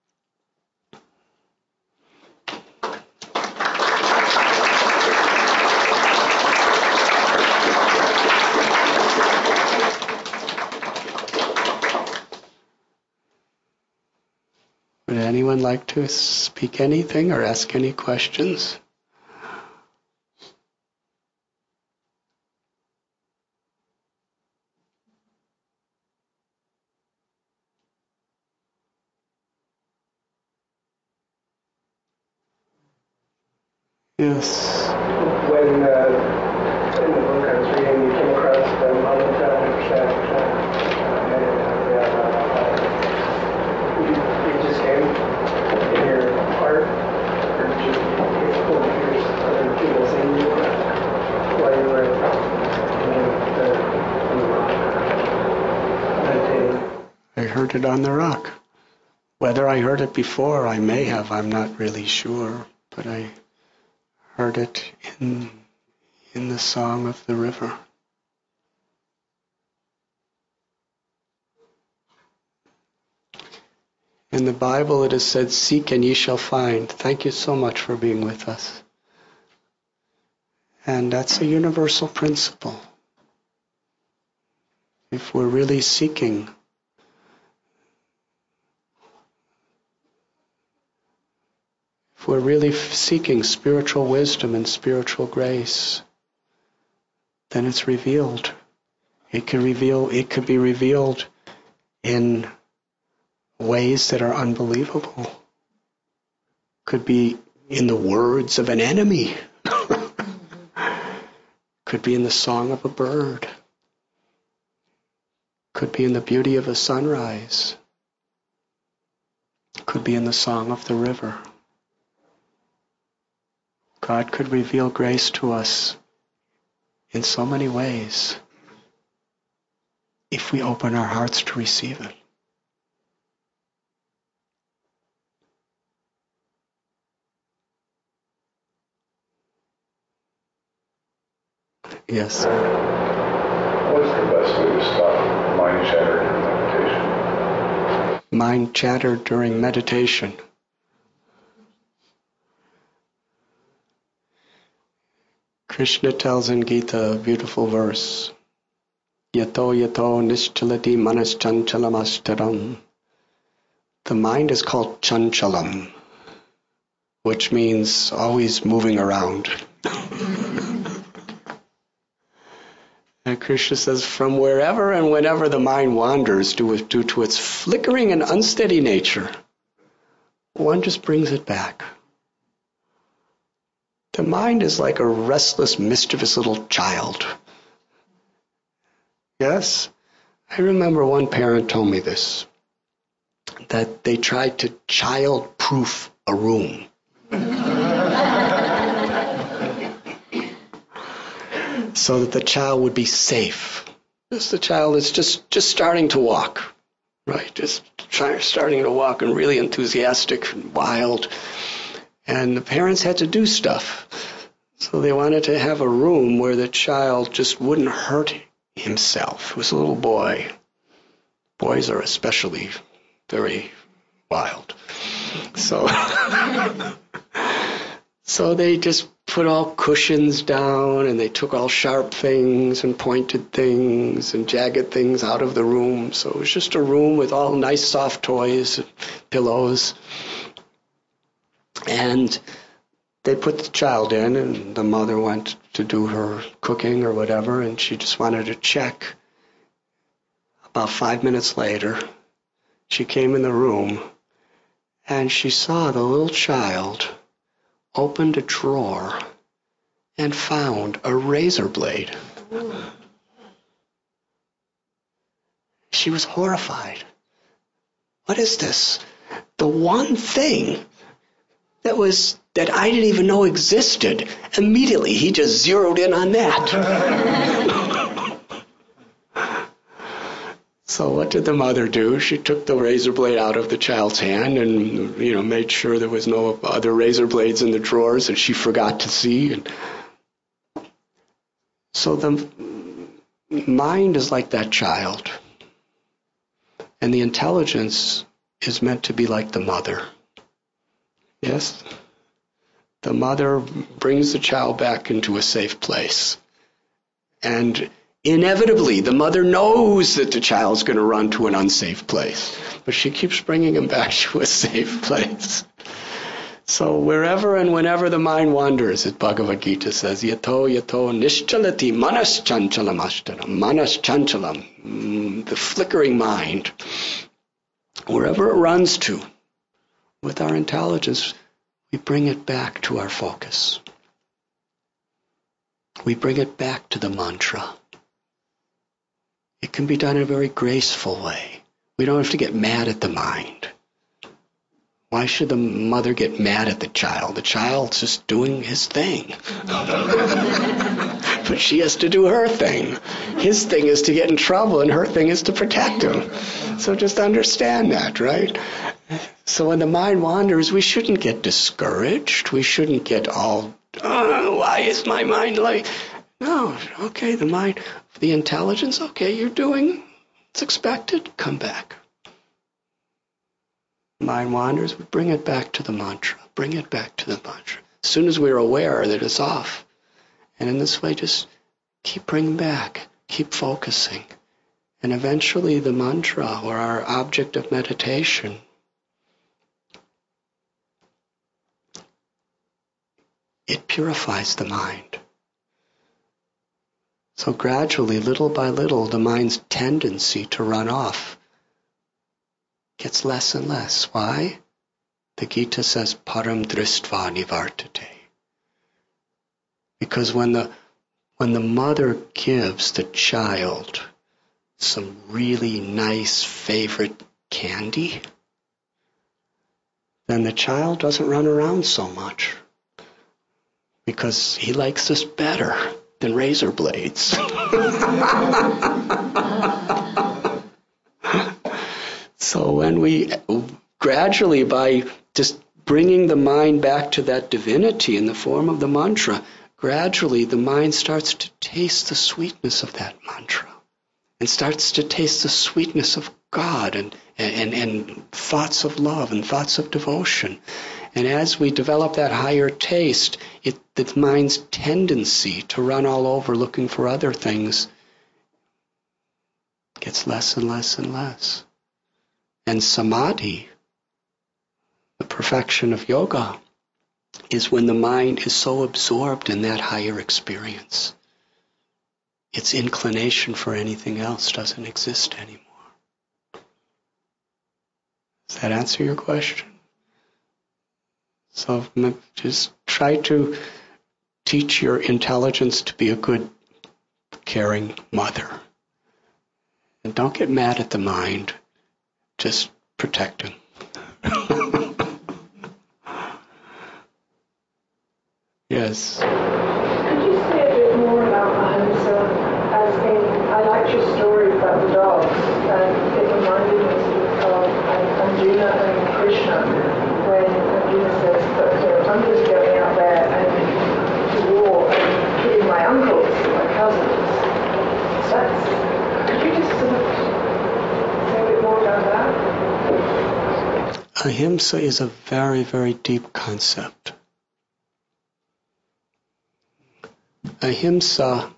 Would anyone like to speak anything or ask any questions? Yes. When uh, in the book I was reading, you came across the Mama percent. It just came in your heart, or did you hear other people sing you while you were in the, in the rock, meditating? I heard it on the rock. Whether I heard it before, I may have, I'm not really sure, but I heard it in in the song of the river. In the Bible it is said, "Seek and ye shall find." Thank you so much for being with us. And that's a universal principle. If we're really seeking If we're really seeking spiritual wisdom and spiritual grace, then it's revealed. It can reveal. It could be revealed in ways that are unbelievable. Could be in the words of an enemy. Could be in the song of a bird. Could be in the beauty of a sunrise. Could be in the song of the river. God could reveal grace to us in so many ways if we open our hearts to receive it. Yes. What's the best way to stop mind chatter during meditation? Mind chatter during meditation. Krishna tells in Gita a beautiful verse. Yato yato nischalati manas chanchalamascharam. The mind is called chanchalam, which means always moving around. And Krishna says, from wherever and whenever the mind wanders due to its flickering and unsteady nature, one just brings it back. The mind is like a restless, mischievous little child. Yes? I remember one parent told me this, that they tried to child-proof a room. So that the child would be safe. Just the child is just, just starting to walk, right? Just try, starting to walk and really enthusiastic and wild. And the parents had to do stuff. So they wanted to have a room where the child just wouldn't hurt himself. It was a little boy. Boys are especially very wild. So, so they just put all cushions down, and they took all sharp things and pointed things and jagged things out of the room. So it was just a room with all nice soft toys and pillows. And they put the child in, and the mother went to do her cooking or whatever, and she just wanted to check. About five minutes later, she came in the room, and she saw the little child opened a drawer and found a razor blade. She was horrified. What is this? The one thing that was that I didn't even know existed. Immediately, he just zeroed in on that. So what did the mother do? She took the razor blade out of the child's hand and, you know, made sure there was no other razor blades in the drawers that she forgot to see. And so the mind is like that child, and the intelligence is meant to be like the mother. Yes? The mother brings the child back into a safe place. And inevitably, the mother knows that the child's going to run to an unsafe place, but she keeps bringing him back to a safe place. So wherever and whenever the mind wanders, as Bhagavad Gita says, yato yato nischalati manas chanchalam ashtaram, manas chanchalam, the flickering mind, wherever it runs to, with our intelligence, we bring it back to our focus. We bring it back to the mantra. It can be done in a very graceful way. We don't have to get mad at the mind. Why should the mother get mad at the child? The child's just doing his thing. But she has to do her thing. His thing is to get in trouble, and her thing is to protect him. So just understand that, right? So when the mind wanders, we shouldn't get discouraged. We shouldn't get all, oh, why is my mind like... No, okay, the mind, the intelligence, okay, you're doing, it's expected, come back. Mind wanders, we bring it back to the mantra, bring it back to the mantra. As soon as we're aware that it's off, and in this way just keep bringing back, keep focusing. And eventually the mantra, or our object of meditation, it purifies the mind. So gradually, little by little, the mind's tendency to run off gets less and less. Why? The Gita says, param dristva nivartate. Because when the when the mother gives the child some really nice favorite candy, then the child doesn't run around so much. Because he likes this better than razor blades. So when we gradually, by just bringing the mind back to that divinity in the form of the mantra, gradually the mind starts to taste the sweetness of that mantra and starts to taste the sweetness of God and, and, and thoughts of love and thoughts of devotion. And as we develop that higher taste, it, the mind's tendency to run all over looking for other things gets less and less and less. And samadhi, the perfection of yoga, is when the mind is so absorbed in that higher experience. Its inclination for anything else doesn't exist anymore. Does that answer your question? So just try to teach your intelligence to be a good, caring mother. And don't get mad at the mind. Just protect him. Yes. Could you say a bit more about Ahimsa? As in, I liked your story about the dogs, and it reminded me of Arjuna and Krishna, when Arjuna says, but uh, I'm just going out there and to war and killing my uncles, my cousins. So that's, could you just sort of say a bit more about that? Ahimsa is a very, very deep concept. ahimsa,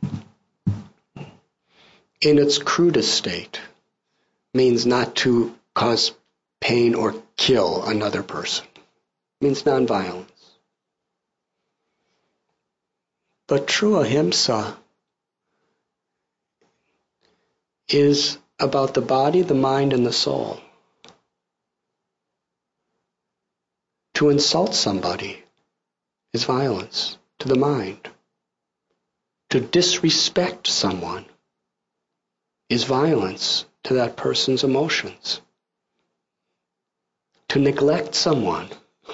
in its crudest state, means not to cause pain or kill another person. It means nonviolence. But true ahimsa is about the body, the mind, and the soul. To insult somebody is violence to the mind. To disrespect someone is violence to that person's emotions. To neglect someone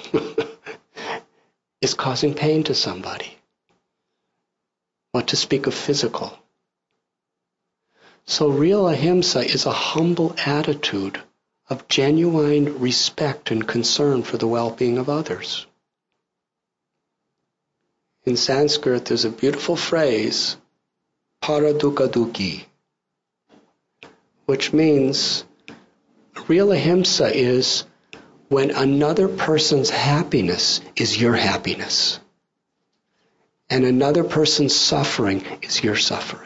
is causing pain to somebody. What to speak of physical. So real ahimsa is a humble attitude of genuine respect and concern for the well-being of others. In Sanskrit, there's a beautiful phrase, paradukadukhi, which means real ahimsa is when another person's happiness is your happiness, and another person's suffering is your suffering.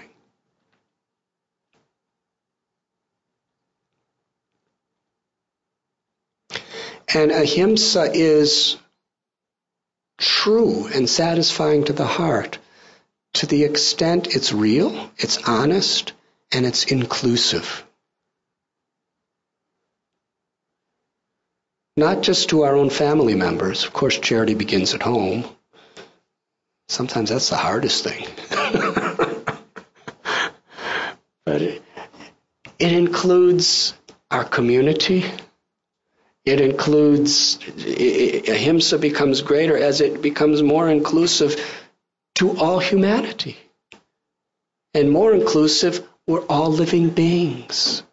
And ahimsa is true and satisfying to the heart to the extent it's real, it's honest, and it's inclusive. Not just to our own family members. Of course, charity begins at home. Sometimes that's the hardest thing. But it, it includes our community. It includes, ahimsa becomes greater as it becomes more inclusive to all humanity. And more inclusive, we're all living beings.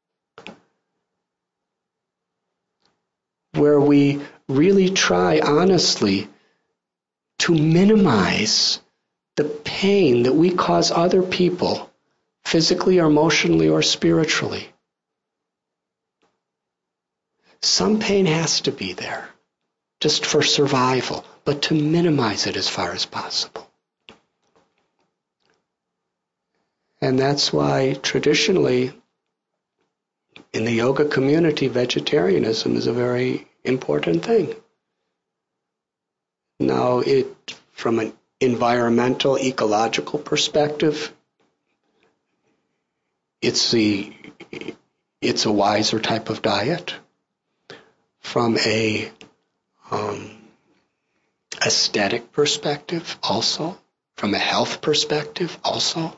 Where we really try honestly to minimize the pain that we cause other people, physically or emotionally or spiritually. Some pain has to be there, just for survival, but to minimize it as far as possible. And that's why traditionally, in the yoga community, vegetarianism is a very important thing. Now, it, from an environmental, ecological perspective, it's the it's a wiser type of diet. From a um, aesthetic perspective, also. From a health perspective, also.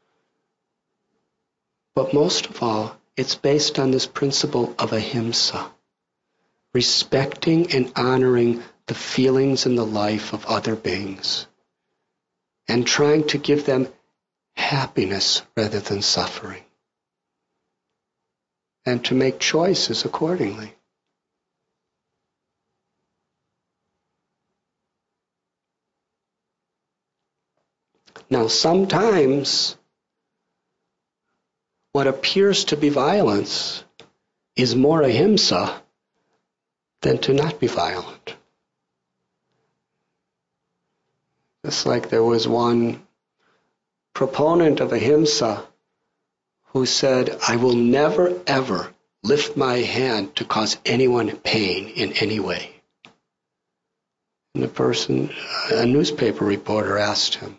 But most of all, it's based on this principle of ahimsa, respecting and honoring the feelings and the life of other beings, and trying to give them happiness rather than suffering, and to make choices accordingly. Now, sometimes what appears to be violence is more ahimsa than to not be violent. Just like there was one proponent of ahimsa who said, I will never ever lift my hand to cause anyone pain in any way. And the person, a newspaper reporter, asked him,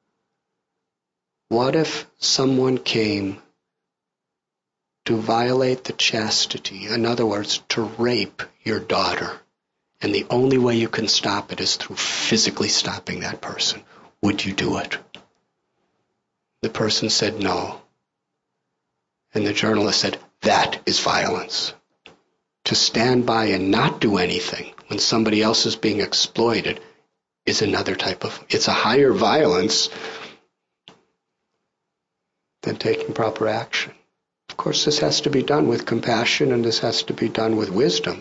what if someone came to violate the chastity, in other words, to rape your daughter, and the only way you can stop it is through physically stopping that person? Would you do it? The person said no. And the journalist said, that is violence. To stand by and not do anything when somebody else is being exploited is another type of, it's a higher violence than taking proper action. Of course, this has to be done with compassion, and this has to be done with wisdom.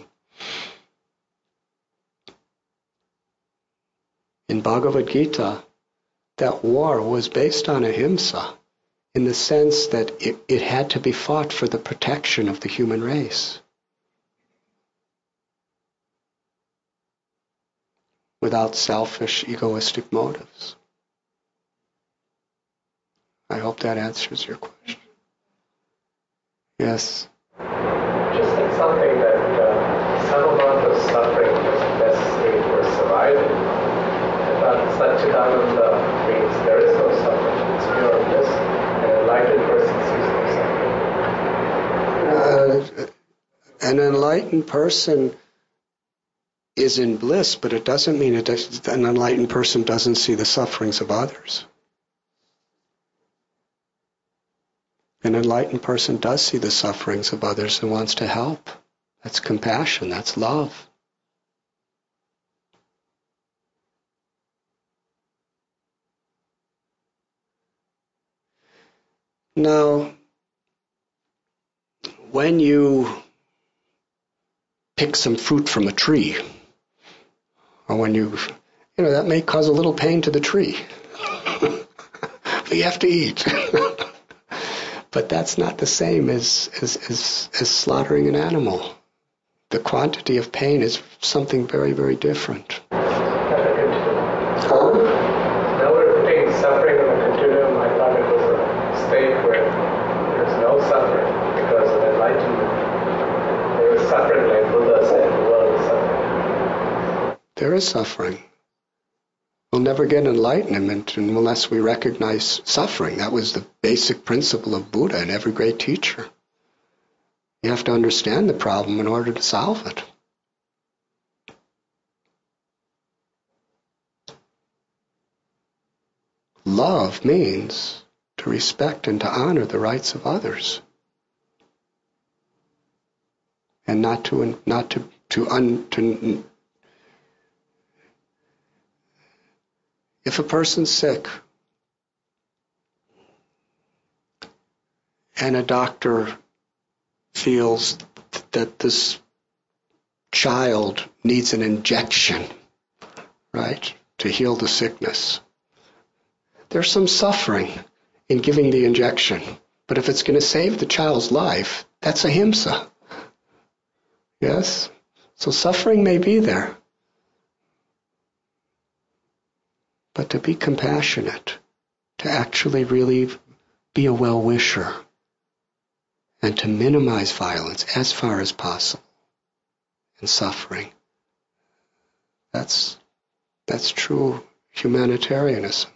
In Bhagavad Gita, that war was based on ahimsa, in the sense that it, it had to be fought for the protection of the human race, without selfish, egoistic motives. I hope that answers your question. Yes. Just like something that uh, some amount of suffering is necessary for surviving. I thought Satchidananda means there is no suffering, it's pure bliss. An enlightened person sees no suffering. Uh, an enlightened person is in bliss, but it doesn't mean it does, an enlightened person doesn't see the sufferings of others. An enlightened person does see the sufferings of others and wants to help. That's compassion, that's love. Now, when you pick some fruit from a tree, or when you, you know, that may cause a little pain to the tree. But you have to eat. But that's not the same as, as, as, as slaughtering an animal. The quantity of pain is something very, very different. Now we're putting suffering on a continuum. I thought it was a state where there's no suffering because of enlightenment. There is suffering, like Buddha said, the world is suffering. There is suffering. We'll never get enlightenment unless we recognize suffering. That was the basic principle of Buddha and every great teacher. You have to understand the problem in order to solve it. Love means to respect and to honor the rights of others, and not to not to to un to. If a person's sick and a doctor feels that this child needs an injection, right, to heal the sickness, there's some suffering in giving the injection. But if it's going to save the child's life, that's ahimsa. Yes? So suffering may be there. But to be compassionate, to actually really be a well-wisher, and to minimize violence as far as possible and suffering, that's, that's true humanitarianism.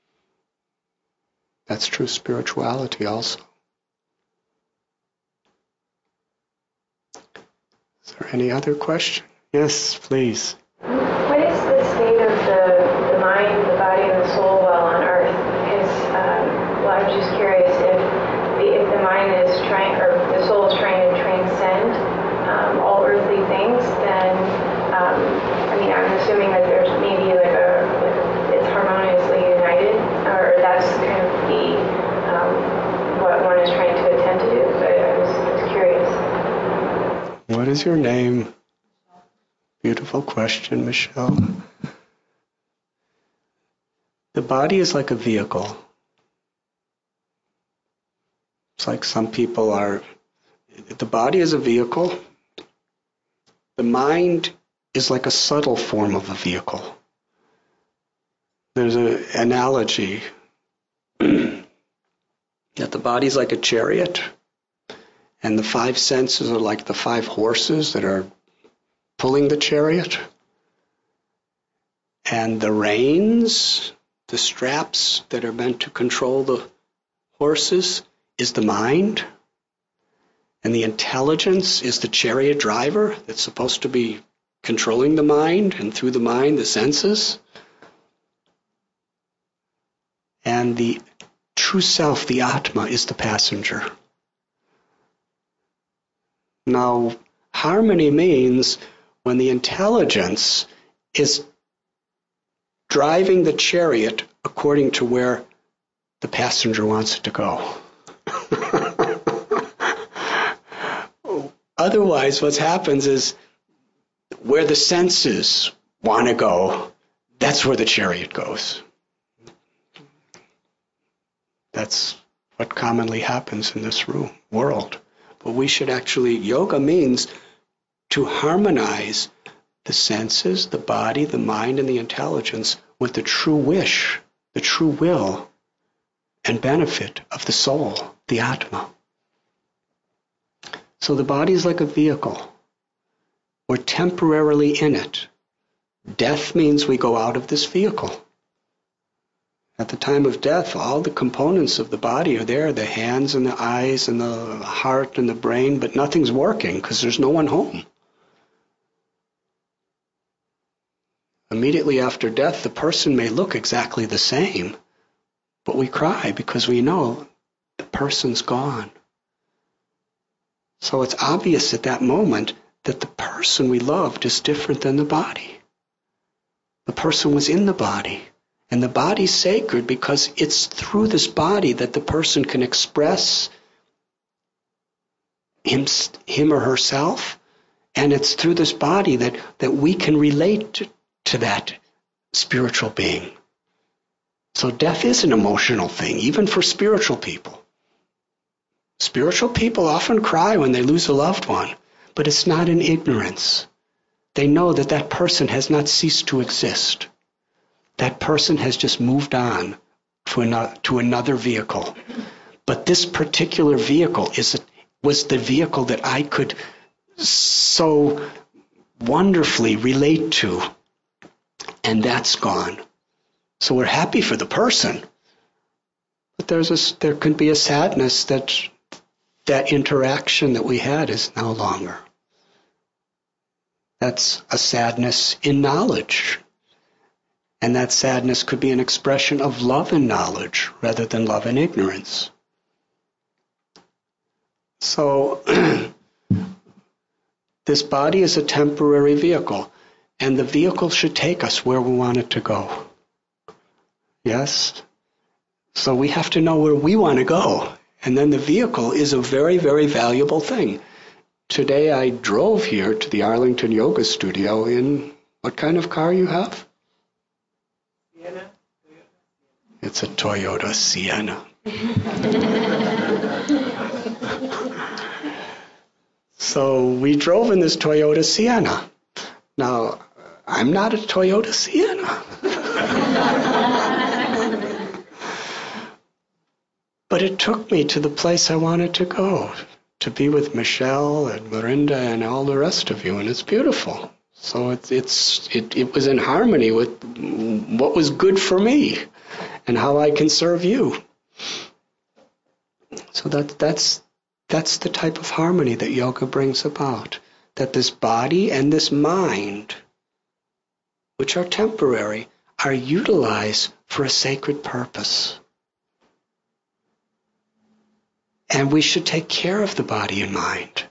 That's true spirituality also. Is there any other question? Yes, please. What is the state of the, the mind, the body, and the soul while on earth? Because, um, well, I'm just curious if the, if the mind is trying, or the soul is trying to transcend um, all earthly things, then, um, I mean, I'm assuming that there's maybe like a, like it's harmoniously united, or that's kind of the, um, what one is trying to attend to do. But I was, I was curious. What is your name? Beautiful question, Michelle. The body is like a vehicle. It's like some people are, the body is a vehicle. The mind is like a subtle form of a vehicle. There's an analogy that the body is like a chariot, and the five senses are like the five horses that are pulling the chariot. And the reins, the straps that are meant to control the horses, is the mind. And the intelligence is the chariot driver that's supposed to be controlling the mind, and through the mind, the senses. And the true self, the Atma, is the passenger. Now, harmony means when the intelligence is driving the chariot according to where the passenger wants it to go. Otherwise, what happens is where the senses want to go, that's where the chariot goes. That's what commonly happens in this room, world. But we should actually, yoga means to harmonize the senses, the body, the mind, and the intelligence with the true wish, the true will and benefit of the soul, the Atma. So the body is like a vehicle. We're temporarily in it. Death means we go out of this vehicle. At the time of death, all the components of the body are there, the hands and the eyes and the heart and the brain, but nothing's working because there's no one home. Immediately after death, the person may look exactly the same, but we cry because we know the person's gone. So it's obvious at that moment that the person we loved is different than the body. The person was in the body. And the body's sacred because it's through this body that the person can express him, him or herself. And it's through this body that, that we can relate to, to that spiritual being. So death is an emotional thing, even for spiritual people. Spiritual people often cry when they lose a loved one, but it's not in ignorance. They know that that person has not ceased to exist. That person has just moved on to another, to another vehicle. But this particular vehicle is was the vehicle that I could so wonderfully relate to, and that's gone. So we're happy for the person, but there's a, there can be a sadness that that interaction that we had is no longer. That's a sadness in knowledge. And that sadness could be an expression of love and knowledge rather than love and ignorance. So, this body is a temporary vehicle, and the vehicle should take us where we want it to go. Yes? So we have to know where we want to go, and then the vehicle is a very, very valuable thing. Today I drove here to the Arlington Yoga Studio in, what kind of car you have? It's a Toyota Sienna. So we drove in this Toyota Sienna. Now, I'm not a Toyota Sienna. But it took me to the place I wanted to go, to be with Michelle and Marinda and all the rest of you, and it's beautiful. So it's, it's it, it was in harmony with what was good for me and how I can serve you. So that that's that's the type of harmony that yoga brings about. That this body and this mind, which are temporary, are utilized for a sacred purpose. And we should take care of the body and mind.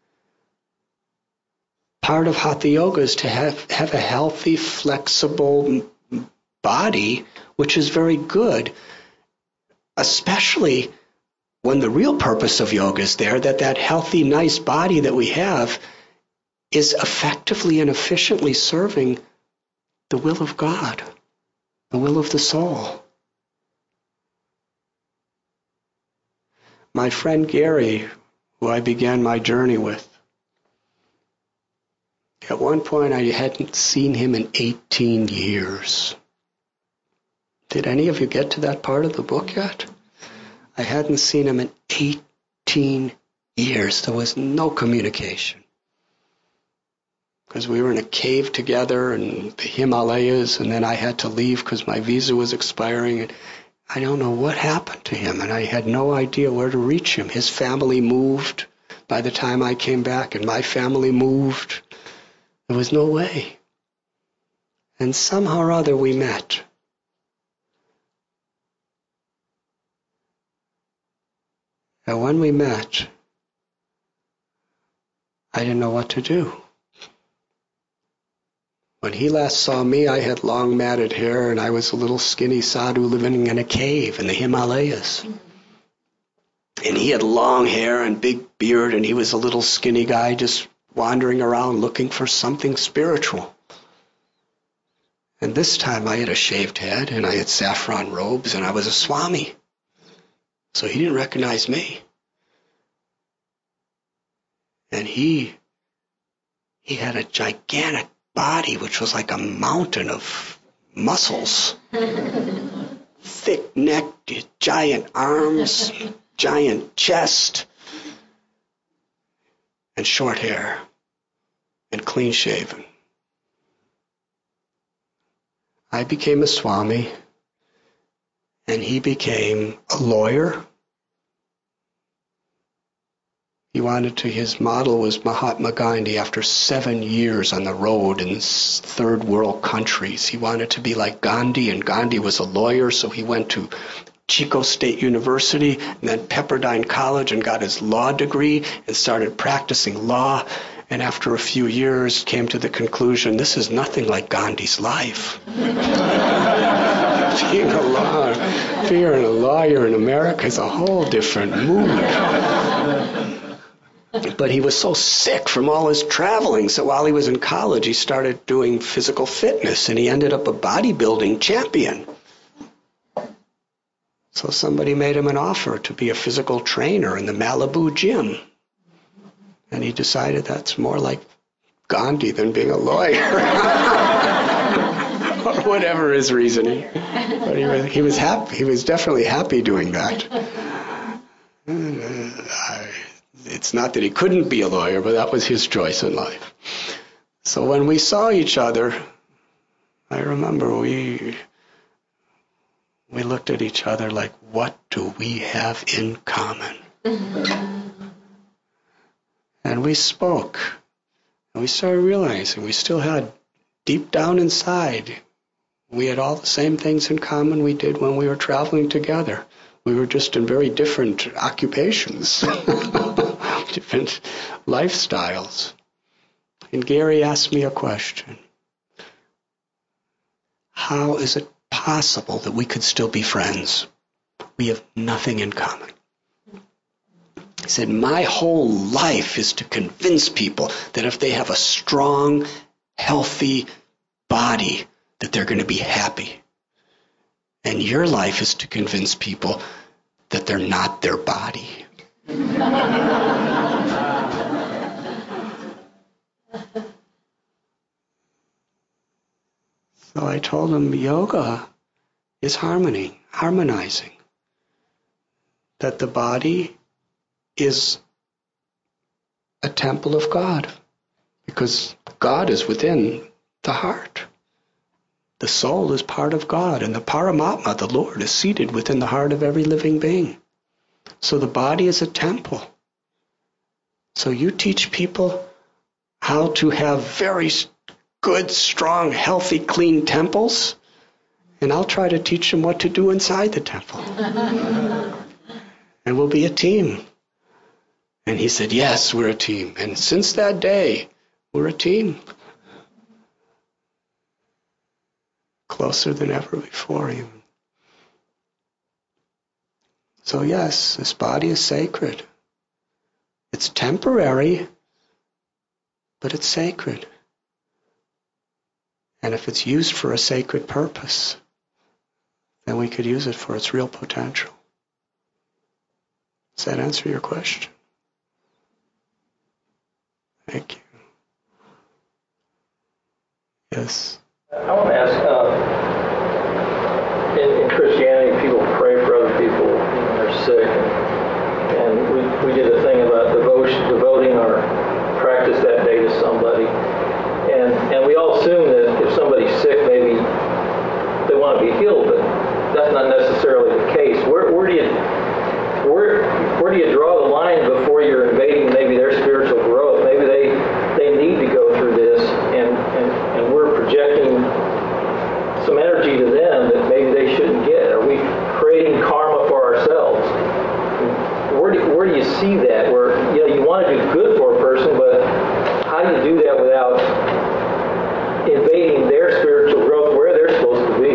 Part of Hatha Yoga is to have, have a healthy, flexible body, which is very good, especially when the real purpose of yoga is there, that that healthy, nice body that we have is effectively and efficiently serving the will of God, the will of the soul. My friend Gary, who I began my journey with, at one point I hadn't seen him in eighteen years. Did any of you get to that part of the book yet? I hadn't seen him in eighteen years. There was no communication. Because we were in a cave together in the Himalayas, and then I had to leave because my visa was expiring. And I don't know what happened to him, and I had no idea where to reach him. His family moved by the time I came back, and my family moved. There was no way. And somehow or other we met. And when we met, I didn't know what to do. When he last saw me, I had long matted hair, and I was a little skinny sadhu living in a cave in the Himalayas. And he had long hair and big beard, and he was a little skinny guy just wandering around looking for something spiritual. And this time I had a shaved head, and I had saffron robes, and I was a Swami. So he didn't recognize me. And he, he had a gigantic body, which was like a mountain of muscles, thick neck, giant arms, giant chest, and short hair, and clean shaven. I became a Swami, and he became a lawyer. He wanted to, his model was Mahatma Gandhi. After seven years on the road in third world countries, he wanted to be like Gandhi, and Gandhi was a lawyer, so he went to Chico State University and then Pepperdine College and got his law degree and started practicing law. And after a few years came to the conclusion, this is nothing like Gandhi's life. being, a law, being a lawyer in America is a whole different mood. But he was so sick from all his traveling, so while he was in college, he started doing physical fitness, and he ended up a bodybuilding champion. So somebody made him an offer to be a physical trainer in the Malibu gym. And he decided that's more like Gandhi than being a lawyer. Or whatever his reasoning. But he was, he was happy. He was definitely happy doing that. It's not that he couldn't be a lawyer, but that was his choice in life. So when we saw each other, I remember we we looked at each other like, what do we have in common? And we spoke, and we started realizing we still had, deep down inside, we had all the same things in common we did when we were traveling together. We were just in very different occupations, different lifestyles. And Gary asked me a question. How is it possible that we could still be friends? We have nothing in common. He said, my whole life is to convince people that if they have a strong, healthy body, that they're going to be happy. And your life is to convince people that they're not their body. So I told him yoga is harmony, harmonizing. That the body is a temple of God, because God is within the heart. The soul is part of God, and the Paramatma, the Lord, is seated within the heart of every living being. So the body is a temple. So you teach people how to have very good, strong, healthy, clean temples, and I'll try to teach them what to do inside the temple. And we'll be a team. And he said, yes, we're a team. And since that day, we're a team. Closer than ever before even. So yes, this body is sacred. It's temporary, but it's sacred. And if it's used for a sacred purpose, then we could use it for its real potential. Does that answer your question? Thank you. Yes? I want to ask, uh, in, in Christianity, people pray for other people when they're sick. And we, we did a thing about devotion, devoting our practice that day to somebody. And, and we all assume that if somebody's sick, maybe they want to be healed, but that's not necessarily the case. Where, where do you where where do you draw the line before you're invading maybe their spiritual growth? Maybe they they need to go through this, and, and, and we're projecting some energy to them that maybe they shouldn't get. Are we creating karma for ourselves? Where do, where do you see that? Where, you know, you want to do good for a person, but how do you do that without invading their spiritual growth where they're supposed to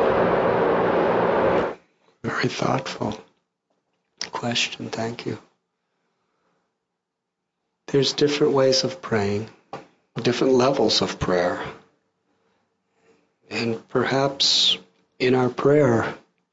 be? Very thoughtful question. Thank you. There's different ways of praying, different levels of prayer. And perhaps in our prayer,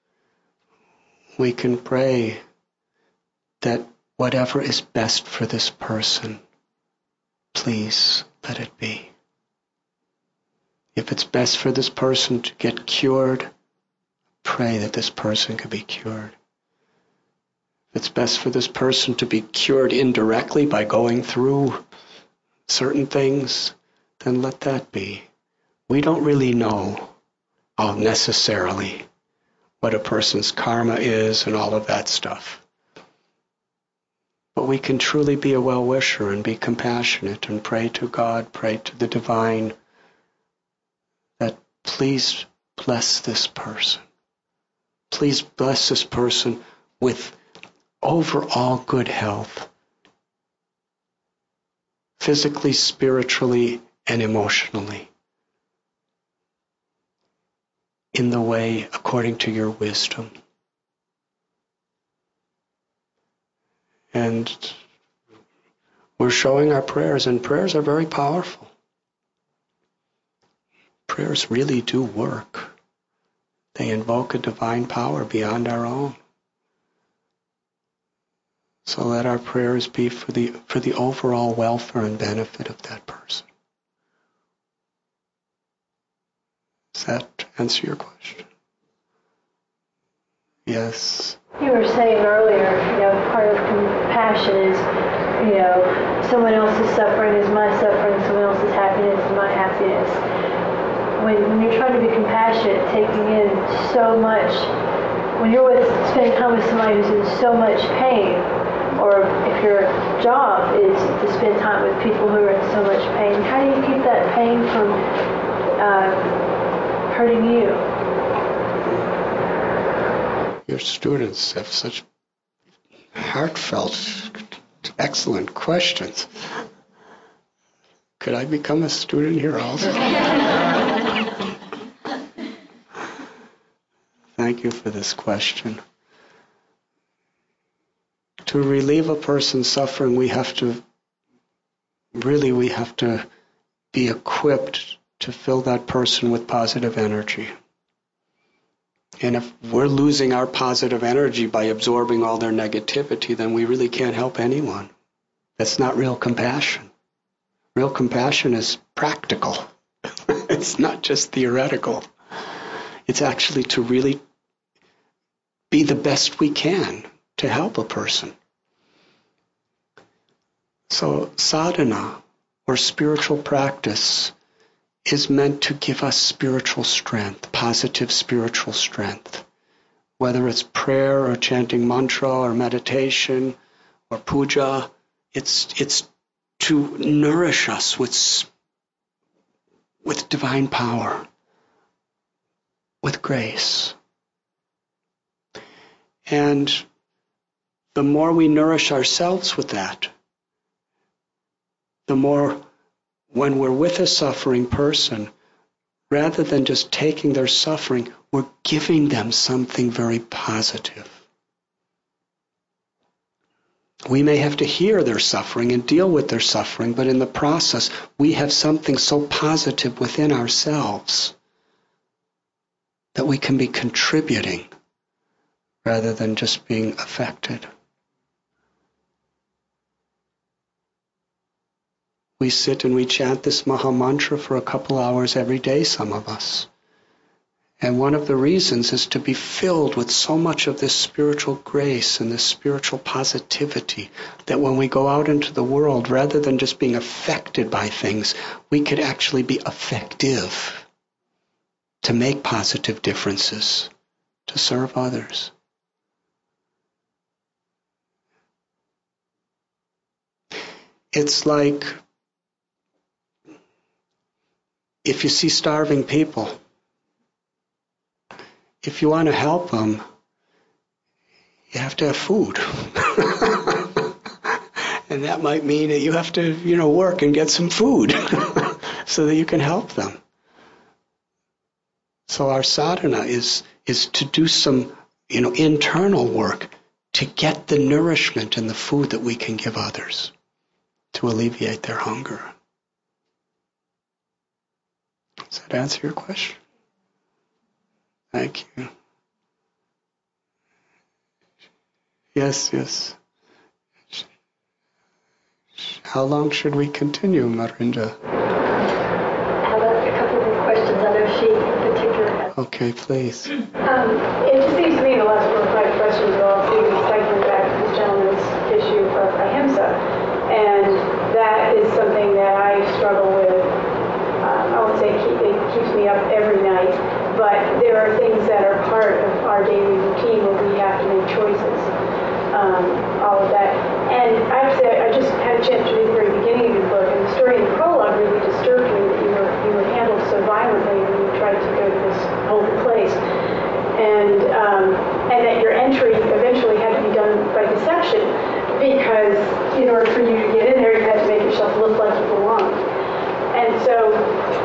we can pray that whatever is best for this person, please let it be. If it's best for this person to get cured, pray that this person could be cured. If it's best for this person to be cured indirectly by going through certain things, then let that be. We don't really know uh, necessarily what a person's karma is and all of that stuff. But we can truly be a well-wisher and be compassionate and pray to God, pray to the divine, that please bless this person. Please bless this person with overall good health, physically, spiritually, and emotionally, in the way according to your wisdom. And we're showing our prayers, and prayers are very powerful. Prayers really do work. They invoke a divine power beyond our own. So let our prayers be for the for the overall welfare and benefit of that person. Does that answer your question? Yes. You were saying earlier, you know, part of compassion is, you know, someone else's suffering is my suffering, someone else's happiness is my happiness. When, when you're trying to be compassionate, taking in so much, when you're with spending time with somebody who's in so much pain, or if your job is to spend time with people who are in so much pain, how do you keep that pain from uh, hurting you? Your students have such heartfelt, excellent questions. Could I become a student here also? Thank you for this question. To relieve a person's suffering, we have to, really we have to be equipped to fill that person with positive energy. And if we're losing our positive energy by absorbing all their negativity, then we really can't help anyone. That's not real compassion. Real compassion is practical. It's not just theoretical. It's actually to really be the best we can to help a person. So sadhana, or spiritual practice, is meant to give us spiritual strength, positive spiritual strength. Whether it's prayer or chanting mantra or meditation or puja, it's it's to nourish us with, with divine power, with grace. And the more we nourish ourselves with that, the more, when we're with a suffering person, rather than just taking their suffering, we're giving them something very positive. We may have to hear their suffering and deal with their suffering, but in the process, we have something so positive within ourselves that we can be contributing rather than just being affected. We sit and we chant this Maha Mantra for a couple hours every day, some of us. And one of the reasons is to be filled with so much of this spiritual grace and this spiritual positivity that when we go out into the world, rather than just being affected by things, we could actually be effective to make positive differences, to serve others. It's like if you see starving people, if you want to help them, you have to have food. And that might mean that you have to, you know, work and get some food so that you can help them. So our sadhana is is to do some, you know, internal work to get the nourishment and the food that we can give others to alleviate their hunger. Does that answer your question? Thank you. Yes, yes. How long should we continue, Marinda? I have a couple more questions. I know she in particular has. Okay, please. Um, it just seems to me the last four or five questions will all seem to be cycling back to this gentleman's issue of ahimsa. And that is something that I struggle with. Um, I won't say keep, it keeps me up every night, but there are things that are part of our daily routine where we have to make choices. Um, all of that. And I have to say, I just had a chance to read the very beginning of your book, and the story in the prologue really disturbed me that you were, you were handled so violently when you tried to go to this holy place. And, um, and that your entry eventually had to be done by deception, because in order for you to get in there, you had to make yourself look like you belonged. And so,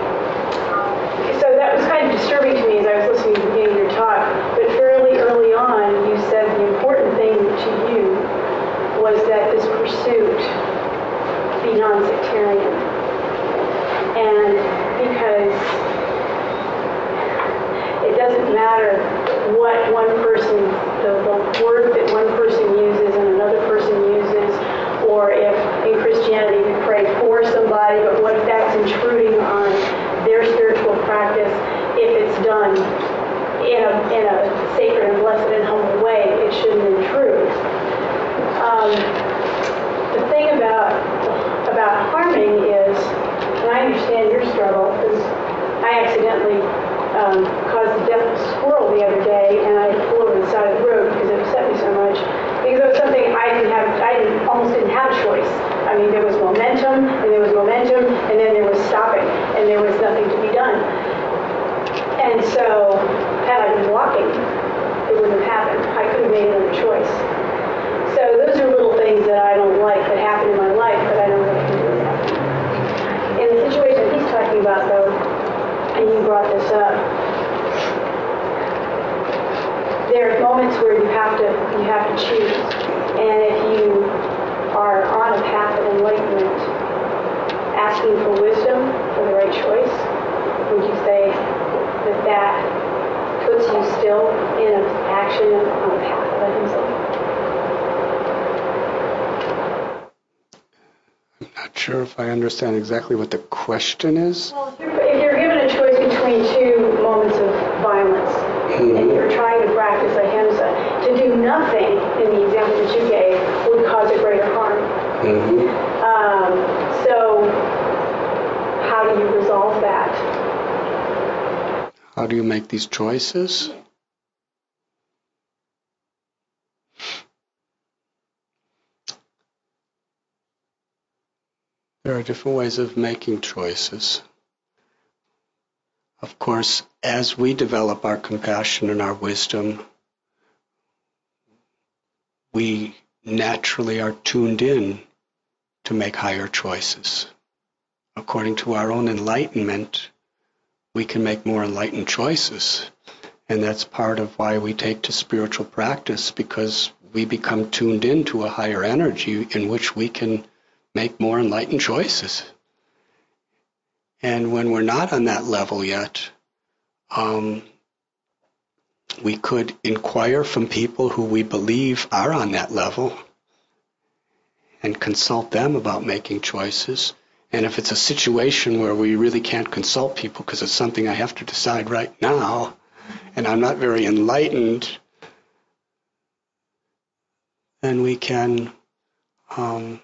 so that was kind of disturbing to me as I was listening to the beginning of your talk. But fairly early on, you said the important thing to you was that this pursuit be non-sectarian. And because it doesn't matter what one person, the, the word that one person uses and another person uses, or if in Christianity we pray for somebody, but what if that's intruding on their spiritual practice, if it's done in a, in a sacred and blessed and humble way, it shouldn't intrude. Um, the thing about about harming is, and I understand your struggle, because I accidentally um, caused the death of a squirrel the other day, and I had to pull over the side of the road because it upset me so much. Because it was something I didn't have, I didn't, almost didn't have a choice. I mean, there was momentum, and there was momentum, and then there was stopping, and there was nothing to be done. And so, had I been walking, it wouldn't have happened. I could have made another choice. So those are little things that I don't like that happen in my life, but I don't know what to do with that. In the situation that he's talking about, though, and you brought this up, there are moments where you have to you have to choose. And if you are on a path of enlightenment, asking for wisdom for the right choice, would you say that that puts you still in an action on a path of ahimsa? I'm not sure if I understand exactly what the question is. Well, if you're, if you're given a choice between two moments of violence, mm-hmm. and you're trying to practice ahimsa, to do nothing, in the example that you gave, would cause a greater harm. Mm-hmm. Um, so, how do you resolve that? How do you make these choices? There are different ways of making choices. Of course, as we develop our compassion and our wisdom, we naturally are tuned in to make higher choices. According to our own enlightenment, we can make more enlightened choices. And that's part of why we take to spiritual practice, because we become tuned into a higher energy in which we can make more enlightened choices. And when we're not on that level yet, um, we could inquire from people who we believe are on that level and consult them about making choices. And if it's a situation where we really can't consult people because it's something I have to decide right now, and I'm not very enlightened, then we can um,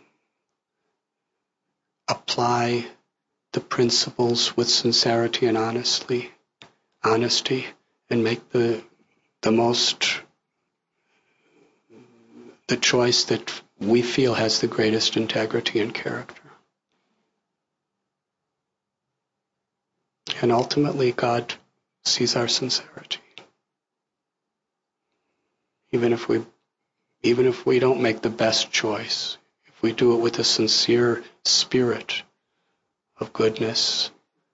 apply the principles with sincerity and honestly, honesty, and make the the most the choice that we feel has the greatest integrity and character. And ultimately, God sees our sincerity. Even if we even if we don't make the best choice, if we do it with a sincere spirit of goodness,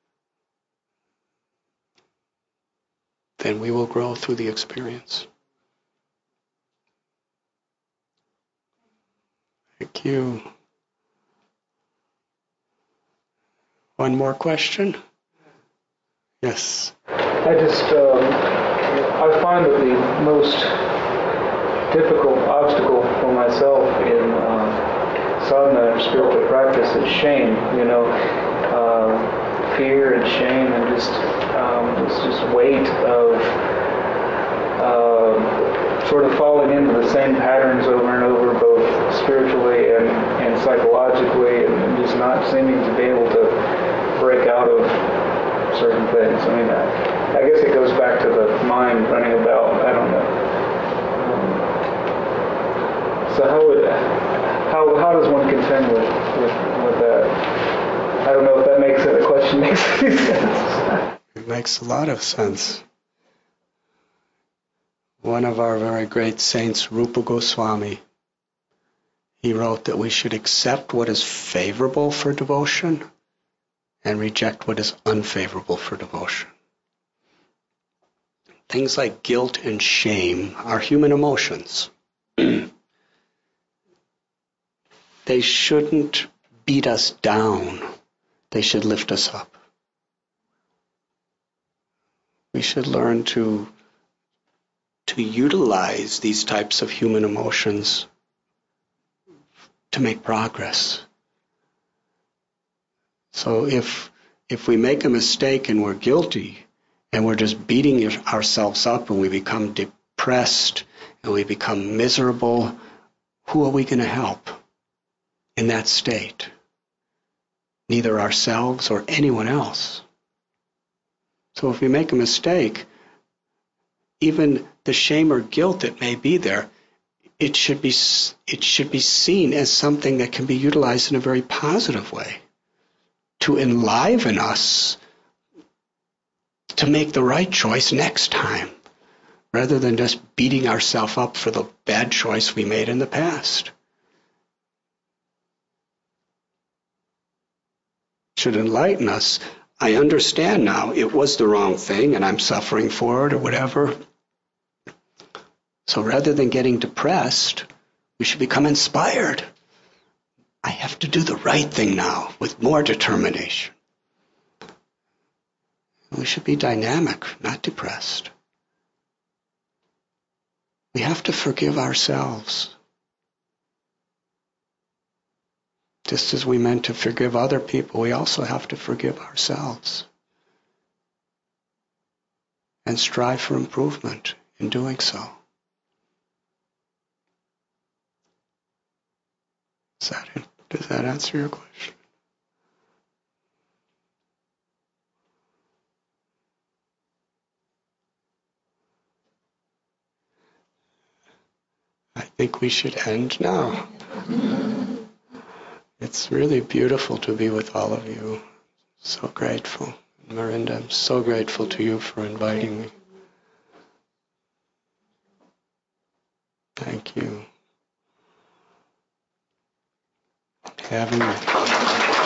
then we will grow through the experience. Thank you. One more question? Yes. I just, um, I find that the most difficult obstacle for myself in uh, sadhana, spiritual practice, is shame. You know, uh, fear and shame and just um, this just weight of uh, sort of falling into the same patterns over and over, both spiritually and, and psychologically, and just not seeming to be able to break out of certain things. I mean, I, I guess it goes back to the mind running about. I don't know. Um, so how would how how does one contend with with, with that? I don't know if that makes it. The question makes any sense. It makes a lot of sense. One of our very great saints, Rupa Goswami, he wrote that we should accept what is favorable for devotion and reject what is unfavorable for devotion. Things like guilt and shame are human emotions. They shouldn't beat us down. They should lift us up. We should learn to to utilize these types of human emotions to make progress. So if if we make a mistake and we're guilty and we're just beating ourselves up and we become depressed and we become miserable, who are we going to help in that state? Neither ourselves or anyone else. So if we make a mistake, even the shame or guilt that may be there, it should be it should be seen as something that can be utilized in a very positive way to enliven us to make the right choice next time, rather than just beating ourselves up for the bad choice we made in the past. It should enlighten us. I understand now it was the wrong thing and I'm suffering for it or whatever. So rather than getting depressed, we should become inspired. I have to do the right thing now with more determination. We should be dynamic, not depressed. We have to forgive ourselves. Just as we meant to forgive other people, we also have to forgive ourselves and strive for improvement in doing so. Is that it? Does that answer your question? I think we should end now. It's really beautiful to be with all of you. So grateful. Marinda, I'm so grateful to you for inviting me. Thank you. Having me.